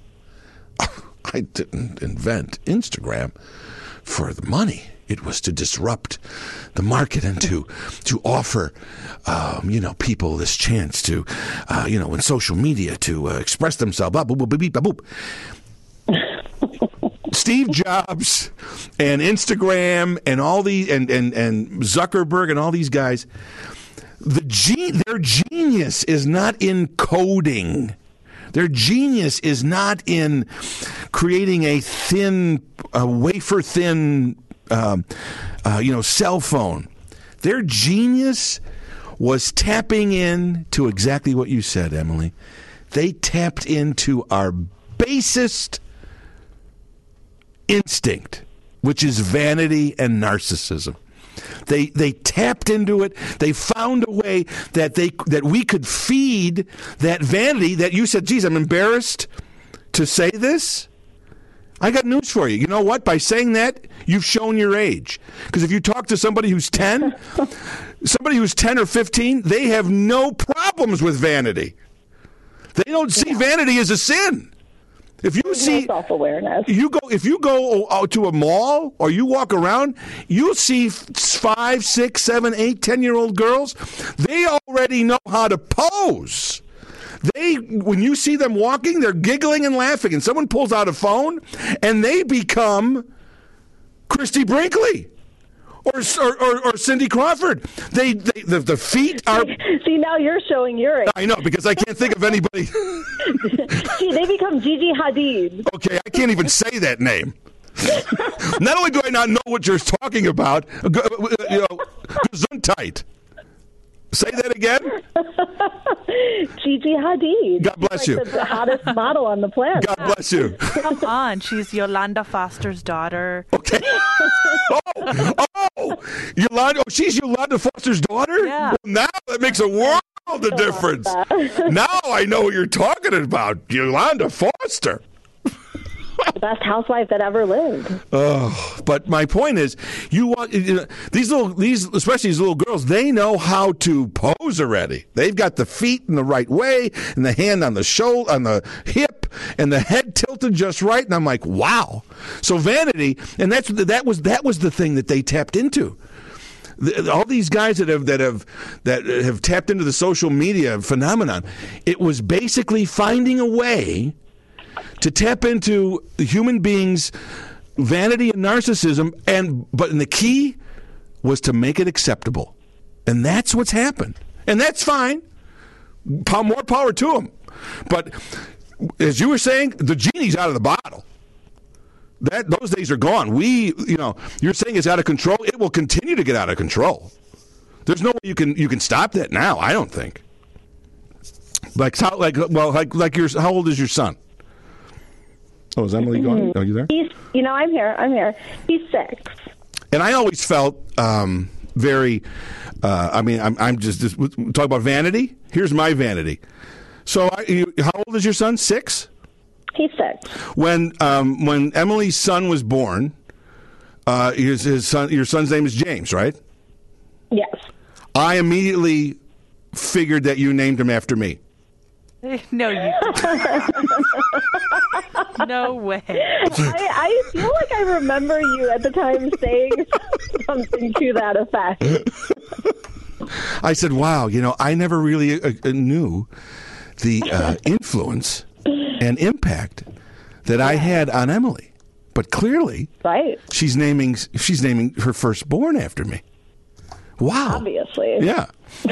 I didn't invent Instagram for the money. It was to disrupt the market and to offer, people this chance to, in social media to express themselves. Blah, boop, boop, beep, boop. Steve Jobs and Instagram and all these and Zuckerberg and all these guys, their genius is not in coding. Their genius is not in creating a wafer thin. Cell phone. Their genius was tapping in to exactly what you said, Emily. They tapped into our basest instinct, which is vanity and narcissism. They tapped into it. They found a way that we could feed that vanity that you said, geez, I'm embarrassed to say this. I got news for you. You know what? By saying that, you've shown your age. Because if you talk to somebody who's 10, or 15, they have no problems with vanity. They don't see vanity as a sin. If you see self-awareness, if you go out to a mall or you walk around, you'll see 5, 6, 7, 8, 10-year-old girls. They already know how to pose. When you see them walking, they're giggling and laughing, and someone pulls out a phone, and they become Christy Brinkley or Cindy Crawford. The feet are. See, now you're showing your age. I know because I can't think of anybody. See, they become Gigi Hadid. Okay, I can't even say that name. Not only do I not know what you're talking about, Gesundheit. Say that again. Gigi Hadid. God bless you. The hottest model on the planet. God bless you. Come on, she's Yolanda Foster's daughter. Okay. Yolanda. Oh, she's Yolanda Foster's daughter? Yeah. Well, now that makes a world of difference. Now I know what you're talking about. Yolanda Foster. The best housewife that ever lived. Oh, but my point is, especially these little girls, they know how to pose already. They've got the feet in the right way, and the hand on the shoulder, on the hip, and the head tilted just right. And I'm like, wow. So vanity, and that was the thing that they tapped into. All these guys that have tapped into the social media phenomenon, it was basically finding a way to tap into the human being's vanity and narcissism, but the key was to make it acceptable. And that's what's happened. And that's fine. More power to them. But as you were saying, the genie's out of the bottle. Those days are gone. You're saying it's out of control. It will continue to get out of control. There's no way you can stop that now. I don't think. How old is your son? Oh, is Emily gone? Are you there? I'm here. He's 6. And I always felt very. I'm just talk about vanity. Here's my vanity. So, how old is your son? 6. He's 6. When Emily's son was born, your son's name is James, right? Yes. I immediately figured that you named him after me. No, you no way. I feel like I remember you at the time saying something to that effect. I said, wow, I never really knew the influence and impact that I had on Emily. But clearly, right, she's naming her firstborn after me. Wow. Obviously. Yeah.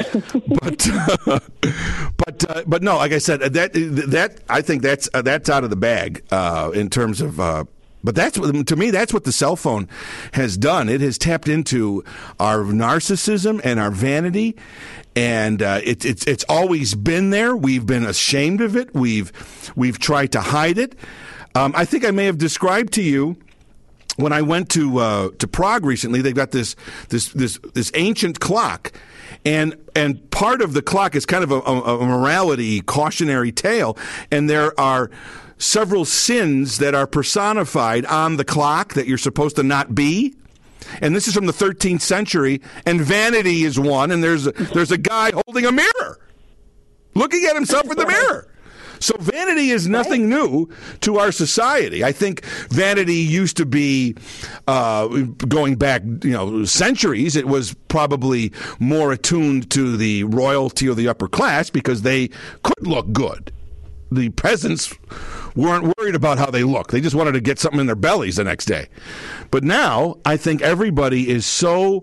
But no, like I said, that I think that's out of the bag in terms of. But to me, that's what the cell phone has done. It has tapped into our narcissism and our vanity, and it's always been there. We've been ashamed of it. We've tried to hide it. I think I may have described to you. When I went to Prague recently, they've got this ancient clock, and part of the clock is kind of a morality cautionary tale, and there are several sins that are personified on the clock that you're supposed to not be. And this is from the 13th century, and vanity is one, and there's a guy holding a mirror, looking at himself in the mirror. So vanity is nothing new to our society. I think vanity used to be, going back, centuries, it was probably more attuned to the royalty or the upper class because they could look good. The peasants weren't worried about how they look. They just wanted to get something in their bellies the next day. But now I think everybody is so,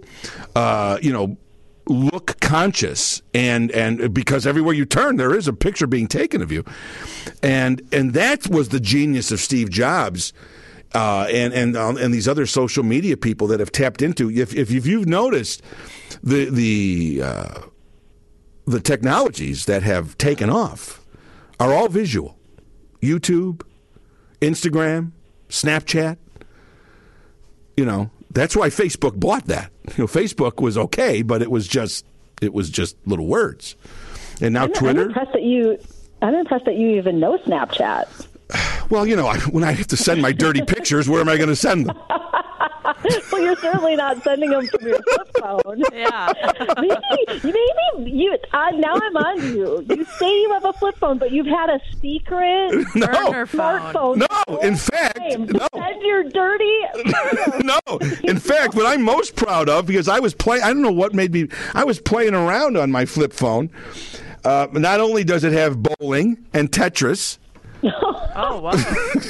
look conscious, and because everywhere you turn there is a picture being taken of you, and that was the genius of Steve Jobs, and these other social media people that have tapped into. If you've noticed the technologies that have taken off are all visual. YouTube, Instagram, Snapchat. That's why Facebook bought that. Facebook was okay, but it was just little words. And now Twitter. I'm impressed that you even know Snapchat. Well, when I have to send my dirty pictures, where am I going to send them? Well, you're certainly not sending them from your flip phone. Yeah. Maybe you. Now I'm on to you. You say you have a flip phone, but you've had a secret burner smartphone. No, in fact, no. Send your dirty. No, in fact, what I'm most proud of, because I was playing. I don't know what made me. I was playing around on my flip phone. Not only does it have bowling and Tetris. Oh, wow.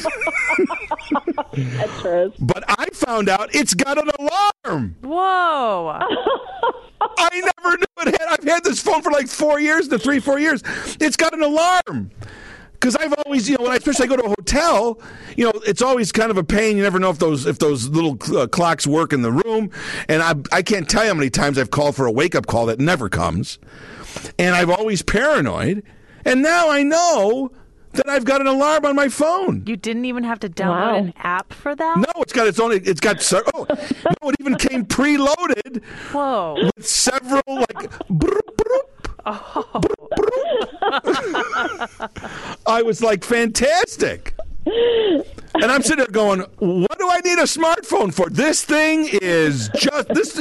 Tetris. But I found out it's got an alarm. Whoa. I never knew it had. I've had this phone for like 4 years, 4 years. It's got an alarm. Because I've always, when I especially go to a hotel, it's always kind of a pain. You never know if those little clocks work in the room. And I can't tell you how many times I've called for a wake-up call that never comes. And I'm always paranoid. And now I know that I've got an alarm on my phone. You didn't even have to download an app for that? No, it's got its own. It even came preloaded. Whoa. With several broop, broop, oh. broop, broop. I was like, fantastic. And I'm sitting there going, what do I need a smartphone for? This thing is just this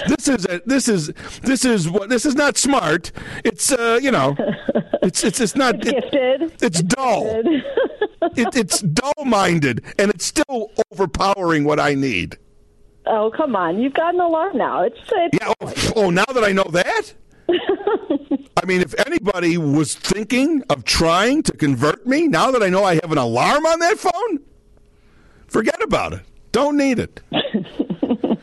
is not smart. It's it's not it's gifted. It's dull. It's dull-minded, and it's still overpowering what I need. Oh, come on. You've got an alarm now. Now that I know that? I mean, if anybody was thinking of trying to convert me, now that I know I have an alarm on that phone, forget about it. Don't need it.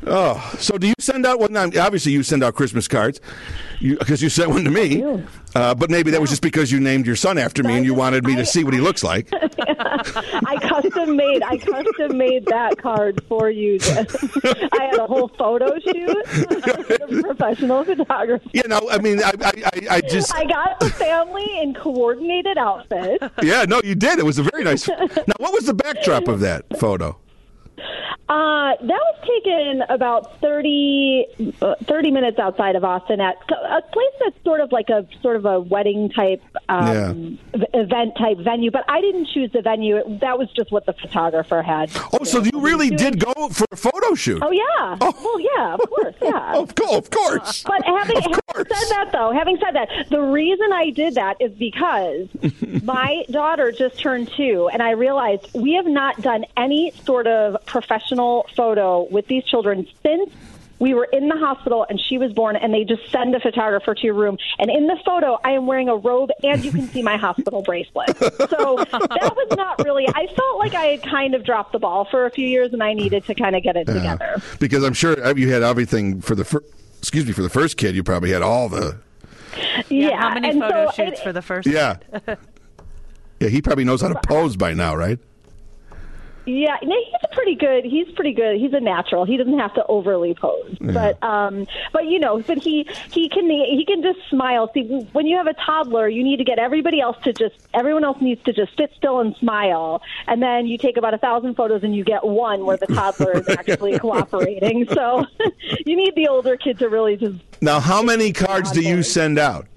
Oh, so do you send out? Well, now, obviously you send out Christmas cards because you sent one to me. But maybe that was just because you named your son after me and you wanted me to see what he looks like. I custom made that card for you. I had a whole photo shoot with a professional photographer. You know, I mean, I just I got the family in coordinated outfits. Yeah, no, you did. It was a very nice. Now, what was the backdrop of that photo? That was taken about 30 minutes outside of Austin at a place that's sort of a wedding type event type venue. But I didn't choose the venue. That was just what the photographer had. Oh, so you really did go for a photo shoot? Oh yeah. Oh. Well, yeah, of course, yeah. Of course. But having said that, the reason I did that is because my daughter just turned 2, and I realized we have not done any sort of professional photo with these children since we were in the hospital and she was born, and they just send a photographer to your room. And in the photo, I am wearing a robe and you can see my hospital bracelet. So that was not really, I felt like I had kind of dropped the ball for a few years and I needed to kind of get it together. Because I'm sure you had everything for the first kid, you probably had all the... Yeah, how many photo shoots for the first kid? Yeah, he probably knows how to pose by now, right? Yeah, no, he's pretty good. He's a natural. He doesn't have to overly pose, but he can just smile. See, when you have a toddler, you need to get everyone else needs to just sit still and smile, and then you take about 1,000 photos and you get one where the toddler is actually cooperating. So you need the older kid to really just. Now, how many cards do you send out?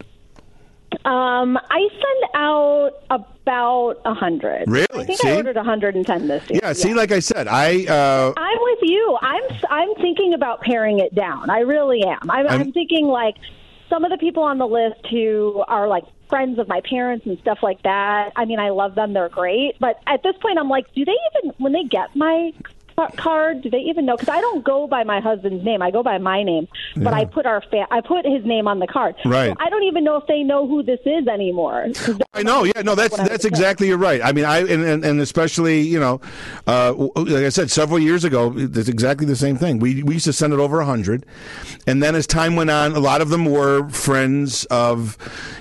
I send out about 100. Really? I think I ordered 110 this year. Yeah. See, like I said, I'm with you. I'm thinking about paring it down. I really am. I'm thinking like some of the people on the list who are like friends of my parents and stuff like that. I mean, I love them. They're great. But at this point, I'm like, do they even, when they get my card, do they even know? Because I don't go by my husband's name. I go by my name. But I put I put his name on the card. Right. So I don't even know if they know who this is anymore. I know. Yeah. No. That's exactly right. I mean, and especially like I said several years ago, it's exactly the same thing. We used to send it over 100, and then as time went on, a lot of them were friends of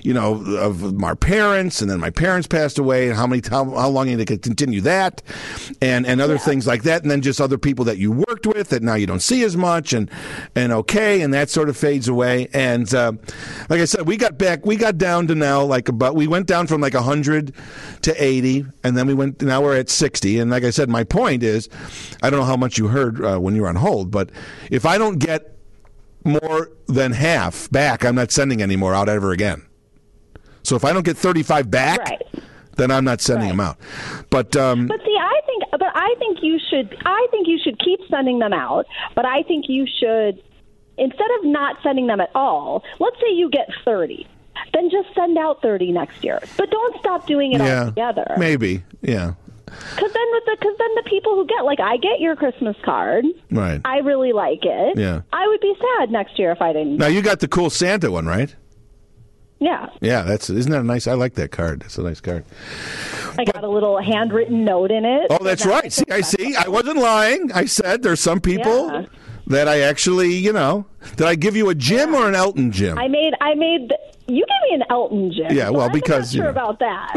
our parents, and then my parents passed away, and how long you could continue that, and other things like that, and then just other people that you worked with that now you don't see as much, and that sort of fades away. And like I said, we got down to now we went down from like 100 to 80, and then now we're at 60. And like I said, my point is, I don't know how much you heard when you were on hold, but if I don't get more than half back, I'm not sending any more out ever again. So if I don't get 35 back, then I'm not sending them out. But see, I think you should keep sending them out, but I think you should, instead of not sending them at all, let's say you get 30, then just send out 30 next year. But don't stop doing it all together. Maybe, yeah. Because then the people who get, like, I get your Christmas card. Right. I really like it. Yeah. I would be sad next year if I didn't. Now, you got the cool Santa one, right? Yeah. Yeah, isn't that a nice? I like that card. It's a nice card. I got a little handwritten note in it. Oh, that's right. See, I wasn't lying. I said there's some people that I actually, did I give you a Jim or an Elton Jim? You gave me an Elton Jim. Yeah, well, I'm because not sure about that.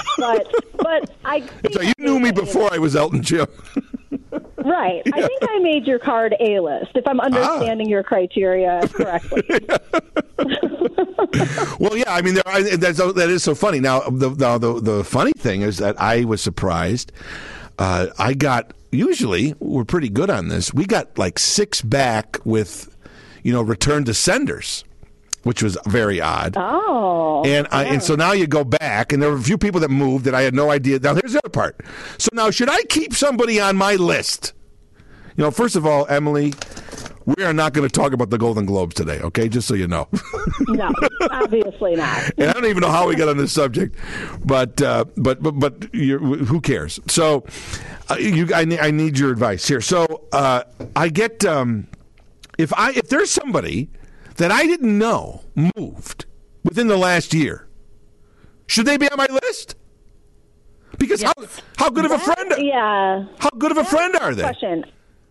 but I. So you knew me before I was Elton Jim. Right. Yeah. I think I made your card A-list, if I'm understanding your criteria correctly. Well, yeah, I mean, that is so funny. Now, the funny thing is that I was surprised. Usually, we're pretty good on this. We got like 6 back with, return to senders, which was very odd. Oh. And so now you go back, and there were a few people that moved that I had no idea. Now, here's the other part. So now, should I keep somebody on my list? First of all, Emily, we are not going to talk about the Golden Globes today, okay? Just so you know. No, obviously not. And I don't even know how we got on this subject, but who cares? So, I need your advice here. So, I get if there's somebody that I didn't know moved within the last year, should they be on my list? Because how good of a friend? Yeah. How good of a friend are they? Question.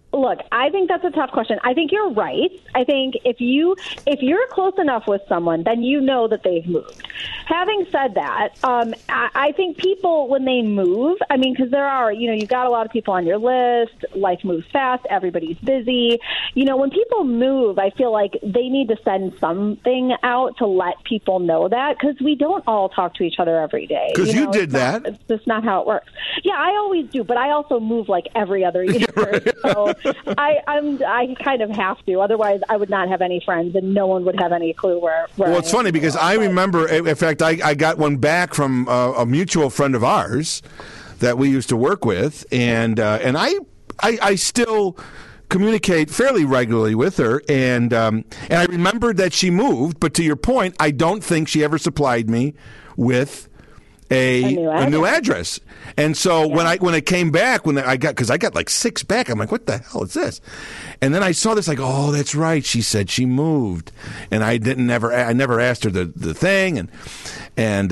Look, I think that's a tough question. I think you're right. I think if you're close enough with someone, then you know that they've moved. Having said that, I think people, when they move, I mean, because there are, you've got a lot of people on your list. Life moves fast. Everybody's busy. When people move, I feel like they need to send something out to let people know that, because we don't all talk to each other every day. Because you did that. It's just not how it works. Yeah, I always do, but I also move like every other year. So I kind of have to. Otherwise, I would not have any friends, and no one would have any clue where well, it's funny because I remember, in fact, I got one back from a mutual friend of ours that we used to work with, and I still communicate fairly regularly with her, and I remembered that she moved. But to your point, I don't think she ever supplied me with a new address. And so when it came back, because I got like 6 back, I'm like, what the hell is this? And then I saw this, like, oh, that's right. She said she moved, and I never asked her the thing, and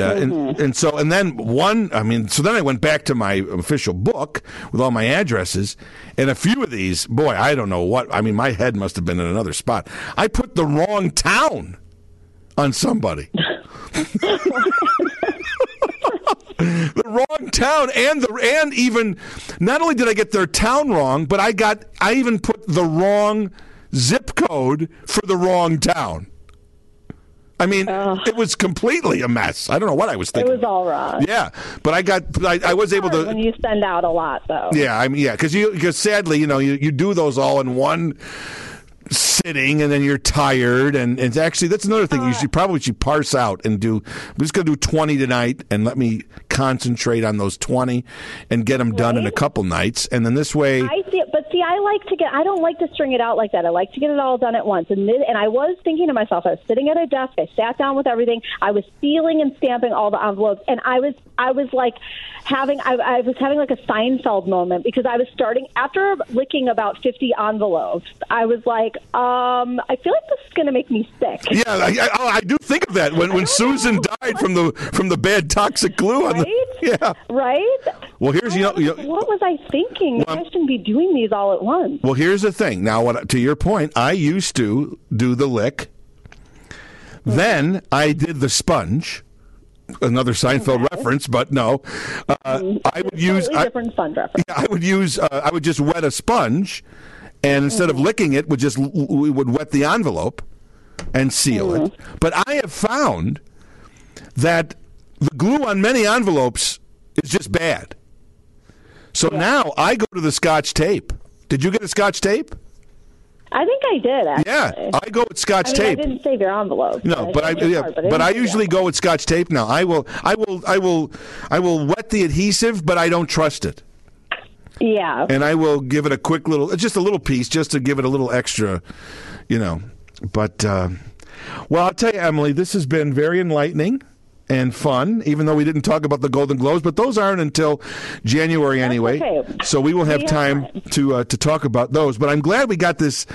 then I went back to my official book with all my addresses, and a few of these, boy, I don't know what. I mean, my head must have been in another spot. I put the wrong town on somebody. The wrong town, and even not only did I get their town wrong, but I even put the wrong zip code for the wrong town. I mean, it was completely a mess. I don't know what I was thinking. It was all wrong. Yeah, but I was able to. When you send out a lot, though. Yeah, because sadly, you do those all in one sitting, and then you're tired, and it's actually, that's another thing you should parse out and do. I'm just going to do 20 tonight, and let me concentrate on those 20 and get them done in a couple nights, and then this way. I see it, but see, I don't like to string it out like that. I like to get it all done at once, and I was thinking to myself, I was sitting at a desk, I sat down with everything, I was sealing and stamping all the envelopes, and I was like having like a Seinfeld moment, because I was starting, after licking about 50 envelopes, I was like, I feel like this is going to make me sick. Yeah, I do think of that when Susan died from the bad toxic glue on yeah. Right? Well, here's what was I thinking? I shouldn't be doing these all at once. Well, here's the thing. Now, to your point, I used to do the lick. Then I did the sponge. Another Seinfeld reference, but no. I would use different sponge reference. I would just wet a sponge, and instead of licking it, we would wet the envelope and seal it. But I have found that the glue on many envelopes is just bad. So now I go to the Scotch tape. Did you get a Scotch tape? I think I did, actually. Yeah, I go with Scotch tape. I didn't save your envelope. No, but I usually go with Scotch tape now. I will wet the adhesive, but I don't trust it. Yeah. And I will give it just a little piece, just to give it a little extra, But, well, I'll tell you, Emily, this has been very enlightening and fun, even though we didn't talk about the Golden Globes, but those aren't until January anyway. Okay. So we will have time to talk about those. But I'm glad we got this.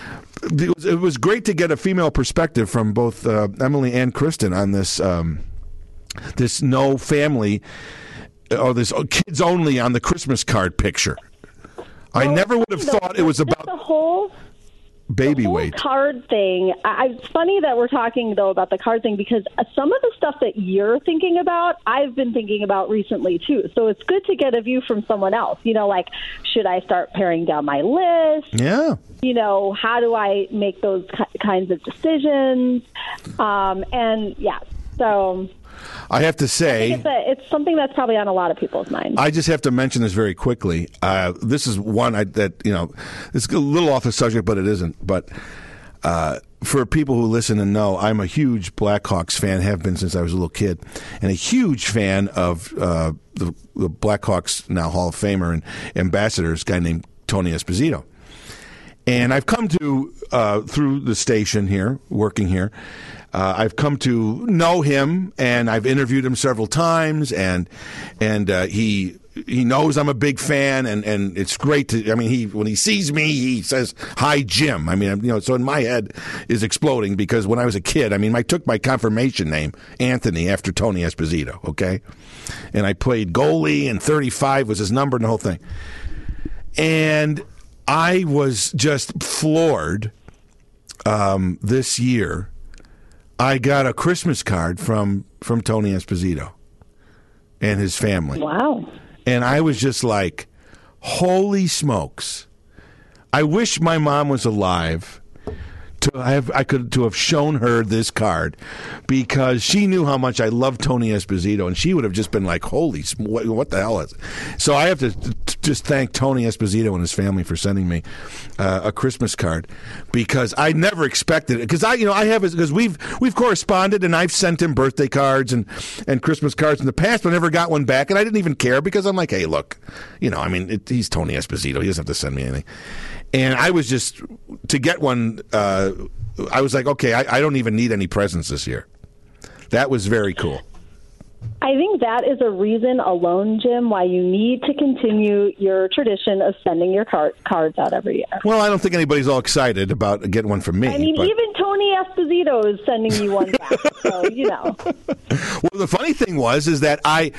It was great to get a female perspective from both Emily and Kristen on this this no family or this kids only on the Christmas card picture. I never would have thought it was about the whole baby the whole weight card thing. It's funny that we're talking though about the card thing, because some of the stuff that you're thinking about, I've been thinking about recently too. So it's good to get a view from someone else. Like, should I start paring down my list? Yeah. How do I make those kinds of decisions? So I have to say, it's something that's probably on a lot of people's minds. I just have to mention this very quickly. This is one it's a little off the subject, but it isn't. But for people who listen and know, I'm a huge Blackhawks fan, have been since I was a little kid, and a huge fan of the Blackhawks now Hall of Famer and ambassador, this guy named Tony Esposito. And I've come to, through the station here, working here, I've come to know him, and I've interviewed him several times, and he knows I'm a big fan, and it's great to. I mean, when he sees me, he says, "Hi, Jim." I mean, so in my head is exploding, because when I was a kid, I mean, I took my confirmation name Anthony after Tony Esposito, okay, and I played goalie, and 35 was his number, and the whole thing, and I was just floored this year. I got a Christmas card from Tony Esposito and his family. Wow. And I was just like, holy smokes. I wish my mom was alive to have shown her this card, because she knew how much I love Tony Esposito, and she would have just been like, holy, what the hell is it? So I have to just thank Tony Esposito and his family for sending me a Christmas card, because I never expected it. Because because we've corresponded, and I've sent him birthday cards and Christmas cards in the past, but I never got one back, and I didn't even care, because I'm like, hey, look, he's Tony Esposito. He doesn't have to send me anything. And I was just, to get one, I was like, okay, I don't even need any presents this year. That was very cool. I think that is a reason alone, Jim, why you need to continue your tradition of sending your cards out every year. Well, I don't think anybody's all excited about getting one from me. I mean, even Tony Esposito is sending you one back, so, Well, the funny thing is that and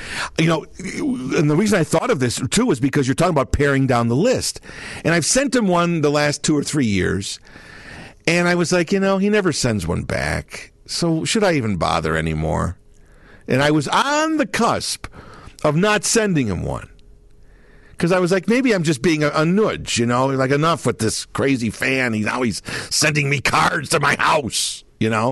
the reason I thought of this, too, was because you're talking about paring down the list. And I've sent him one the last 2 or 3 years, and I was like, he never sends one back, so should I even bother anymore? And I was on the cusp of not sending him one, because I was like, maybe I'm just being a nudge, like, enough with this crazy fan. He's always sending me cards to my house,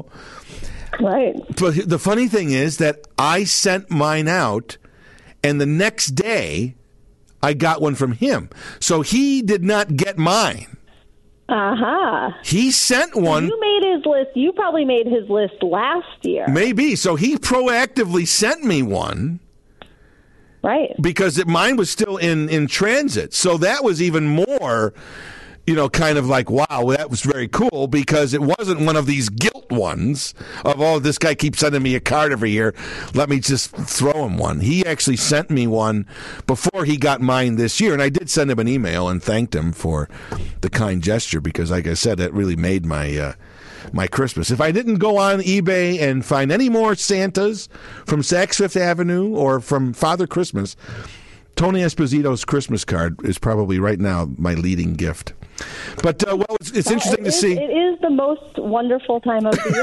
Right. But the funny thing is that I sent mine out, and the next day I got one from him. So he did not get mine. Uh-huh. He sent one. You made his list. You probably made his list last year. Maybe. So he proactively sent me one. Right. Because mine was still in transit. So that was even more, kind of like, wow, that was very cool, because it wasn't one of these guilt ones of, oh, this guy keeps sending me a card every year, let me just throw him one. He actually sent me one before he got mine this year, and I did send him an email and thanked him for the kind gesture, because, like I said, that really made my Christmas. If I didn't go on eBay and find any more Santas from Saks Fifth Avenue or from Father Christmas, Tony Esposito's Christmas card is probably right now my leading gift. But, it's interesting to see. It is the most wonderful time of the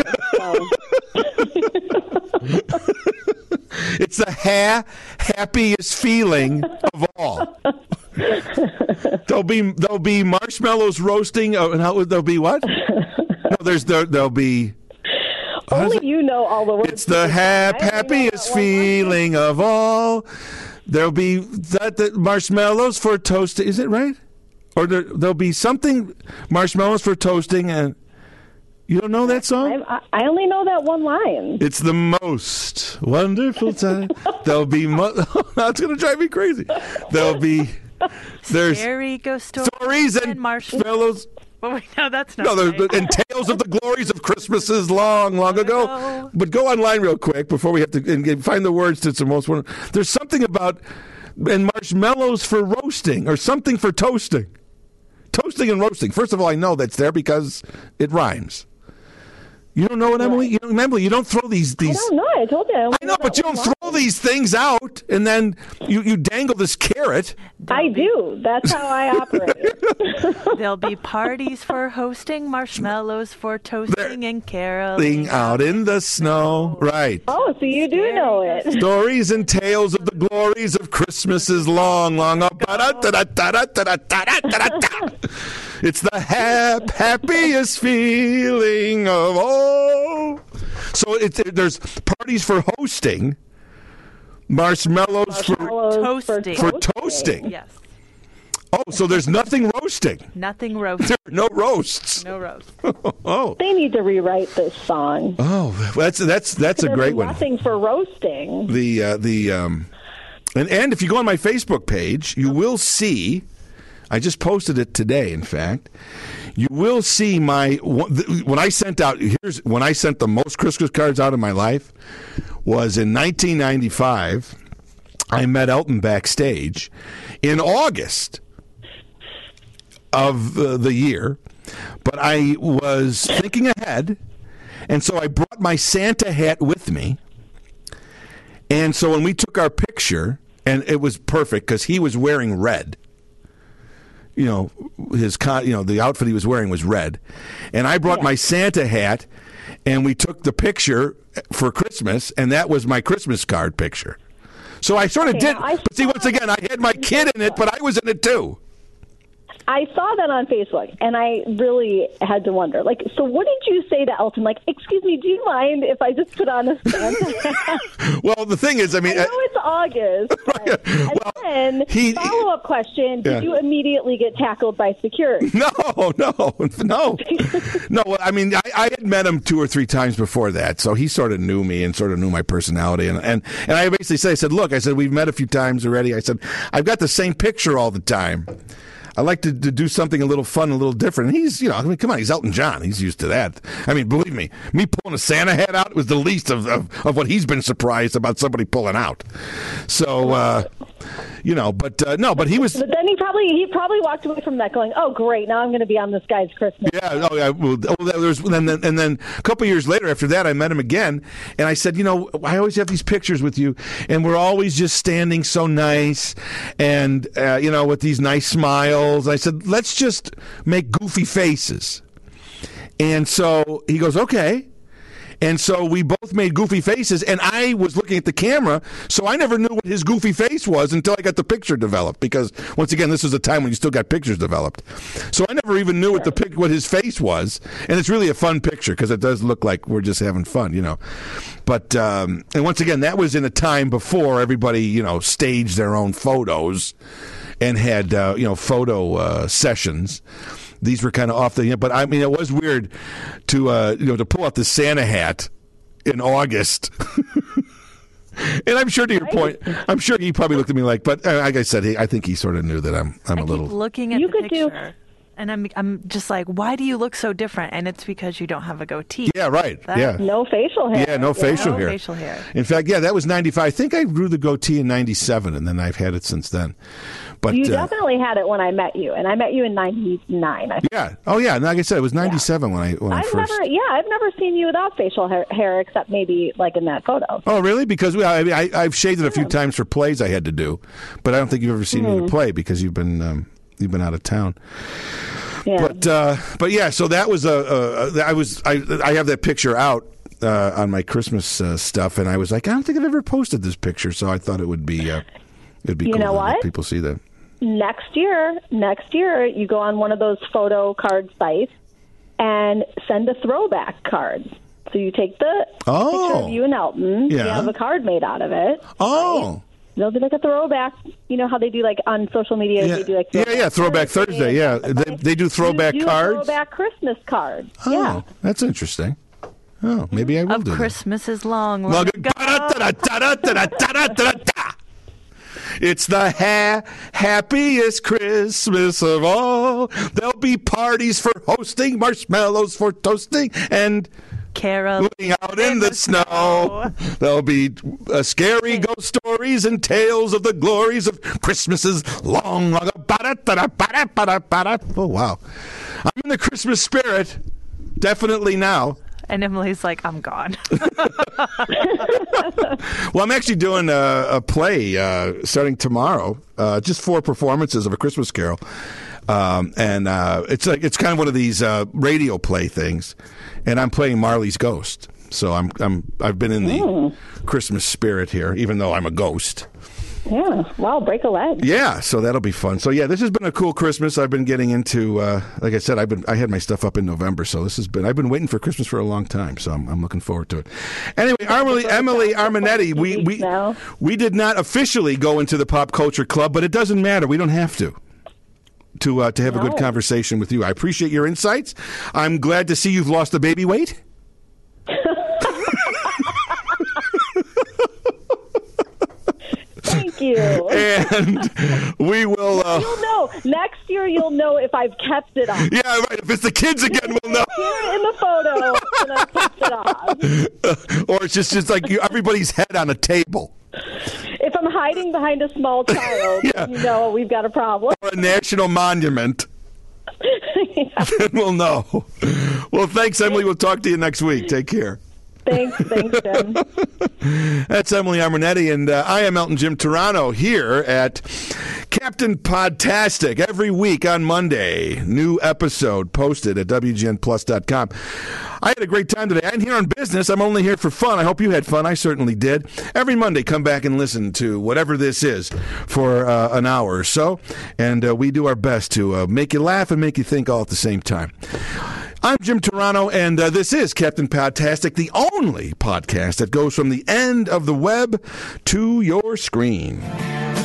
year. So. It's the happiest feeling of all. There'll be marshmallows roasting. And there'll be what? No, there'll be. Only you know all the words. It's the happiest feeling of all. There'll be the marshmallows for toasting. Is it right? Or there'll be something, marshmallows for toasting, and you don't know that song? I only know that one line. It's the most wonderful time. There'll be, that's going to drive me crazy. There's Scary ghost stories and marshmallows. Oh, wait, no, that's not right. And tales of the glories of Christmases long ago. But go online real quick before we have to and find the words to the most one. There's something about, and marshmallows for roasting, or something for toasting. Toasting and roasting. First of all, I know that's there because it rhymes. You don't know it, Emily? Right. Emily, you don't throw these. I don't know. I told you. I know, but you don't throw these things out and then you dangle this carrot. I do. That's how I operate. There'll be parties for hosting, marshmallows for toasting, and caroling out in the snow. Right. Oh, so you do know it. Stories and tales of the glories of Christmases long ago. It's the happiest feeling of all. So there's parties for hosting, marshmallows for toasting. Yes. Oh, so there's nothing roasting. Nothing roasting. There are no roasts. No roast. Oh. They need to rewrite this song. Oh, that's a great one. Nothing for roasting. And if you go on my Facebook page, you will see. I just posted it today, in fact. You will see when I sent the most Christmas cards out of my life was in 1995. I met Elton backstage in August of the year, but I was thinking ahead, and so I brought my Santa hat with me. And so when we took our picture, and it was perfect because he was wearing red. the outfit he was wearing was red, and I brought my Santa hat, and we took the picture for Christmas, and that was my Christmas card picture. So I sort of did. But see, once again, I had my kid in it, but I was in it too. I saw that on Facebook, and I really had to wonder, so what did you say to Elton? Excuse me, do you mind if I just put on a Santa hat? Well, the thing is, I mean... I know it's August, but, and then, follow-up question, did you immediately get tackled by security? No. No, I mean, I had met him 2 or 3 times before that, so he sort of knew me and sort of knew my personality, and I basically said, look, we've met a few times already. I said, I've got the same picture all the time. I like to do something a little fun, a little different. And he's, come on, he's Elton John. He's used to that. I mean, believe me pulling a Santa hat out was the least of what he's been surprised about somebody pulling out. So, but he was. But then he probably walked away from that going, oh, great, now I'm going to be on this guy's Christmas. Yeah, and then a couple years later after that, I met him again, and I said, I always have these pictures with you, and we're always just standing so nice, and with these nice smiles. I said, let's just make goofy faces. And so he goes, okay. And so we both made goofy faces, and I was looking at the camera, so I never knew what his goofy face was until I got the picture developed, because, once again, this was a time when you still got pictures developed. So I never even knew what his face was, and it's really a fun picture, because it does look like we're just having fun, But, and once again, that was in a time before everybody, staged their own photos and had, photo sessions. These were kind of off the, but I mean, it was weird to pull out the Santa hat in August. And I'm sure, to your point, I'm sure he probably looked at me but like I said, I think he sort of knew that I'm a little. Looking at the picture, and I'm just like, why do you look so different? And it's because you don't have a goatee. Yeah, right. No facial hair. Yeah, no facial hair. Facial hair. In fact, that was 95. I think I grew the goatee in 97, and then I've had it since then. But you definitely had it when I met you, and I met you in 99. I think. Yeah. Oh, yeah. And like I said, it was 97 when I first. I've never seen you without facial hair except maybe in that photo. Oh, really? Because I've shaved it a few times for plays I had to do, but I don't think you've ever seen me to play because you've been out of town. Yeah. But yeah. So that was I have that picture out on my Christmas stuff, and I was like, I don't think I've ever posted this picture, so I thought it would be it'd be cool to let people see that. Next year, you go on one of those photo card sites and send a throwback card. So you take the picture of you and Elton. Yeah. You have a card made out of it. Oh. Right? They'll do a throwback. You know how they do on social media? Yeah. They do Throwback Thursday. Yeah, they do throwback cards. Throwback Christmas cards. Oh, yeah, that's interesting. Oh, maybe I will do Christmas is long ago. It's the happiest Christmas of all. There'll be parties for hosting, marshmallows for toasting, and caroling out in the snow. There'll be scary ghost stories and tales of the glories of Christmases long ago. Oh, wow. I'm in the Christmas spirit, definitely now. And Emily's like, I'm gone. Well, I'm actually doing a play starting tomorrow, just 4 performances of A Christmas Carol. And it's kind of one of these radio play things. And I'm playing Marley's Ghost. So I've been in the Christmas spirit here, even though I'm a ghost. Yeah. Wow, break a leg. Yeah, so that'll be fun. So yeah, this has been a cool Christmas. I've been getting into like I said, I had my stuff up in November, so I've been waiting for Christmas for a long time, so I'm looking forward to it. Anyway, Emily Armanetti, we did not officially go into the Pop Culture Club, but it doesn't matter. We don't have to have a good conversation with you. I appreciate your insights. I'm glad to see you've lost the baby weight. Thank you. And we will... you'll know. Next year, you'll know if I've kept it off. Yeah, right. If it's the kids again, we'll know. Here in the photo, and I've kept it off. Or it's just like everybody's head on a table. If I'm hiding behind a small child, you know we've got a problem. Or a national monument. Then we'll know. Well, thanks, Emily. We'll talk to you next week. Take care. Thanks, Jim. That's Emily Armonetti, and I am Elton Jim Turano here at Captain Podtastic. Every week on Monday, new episode posted at WGNPlus.com. I had a great time today. I'm here on business. I'm only here for fun. I hope you had fun. I certainly did. Every Monday, come back and listen to whatever this is for an hour or so, and we do our best to make you laugh and make you think all at the same time. I'm Jim Turano, and this is Captain Podtastic, the only podcast that goes from the end of the web to your screen.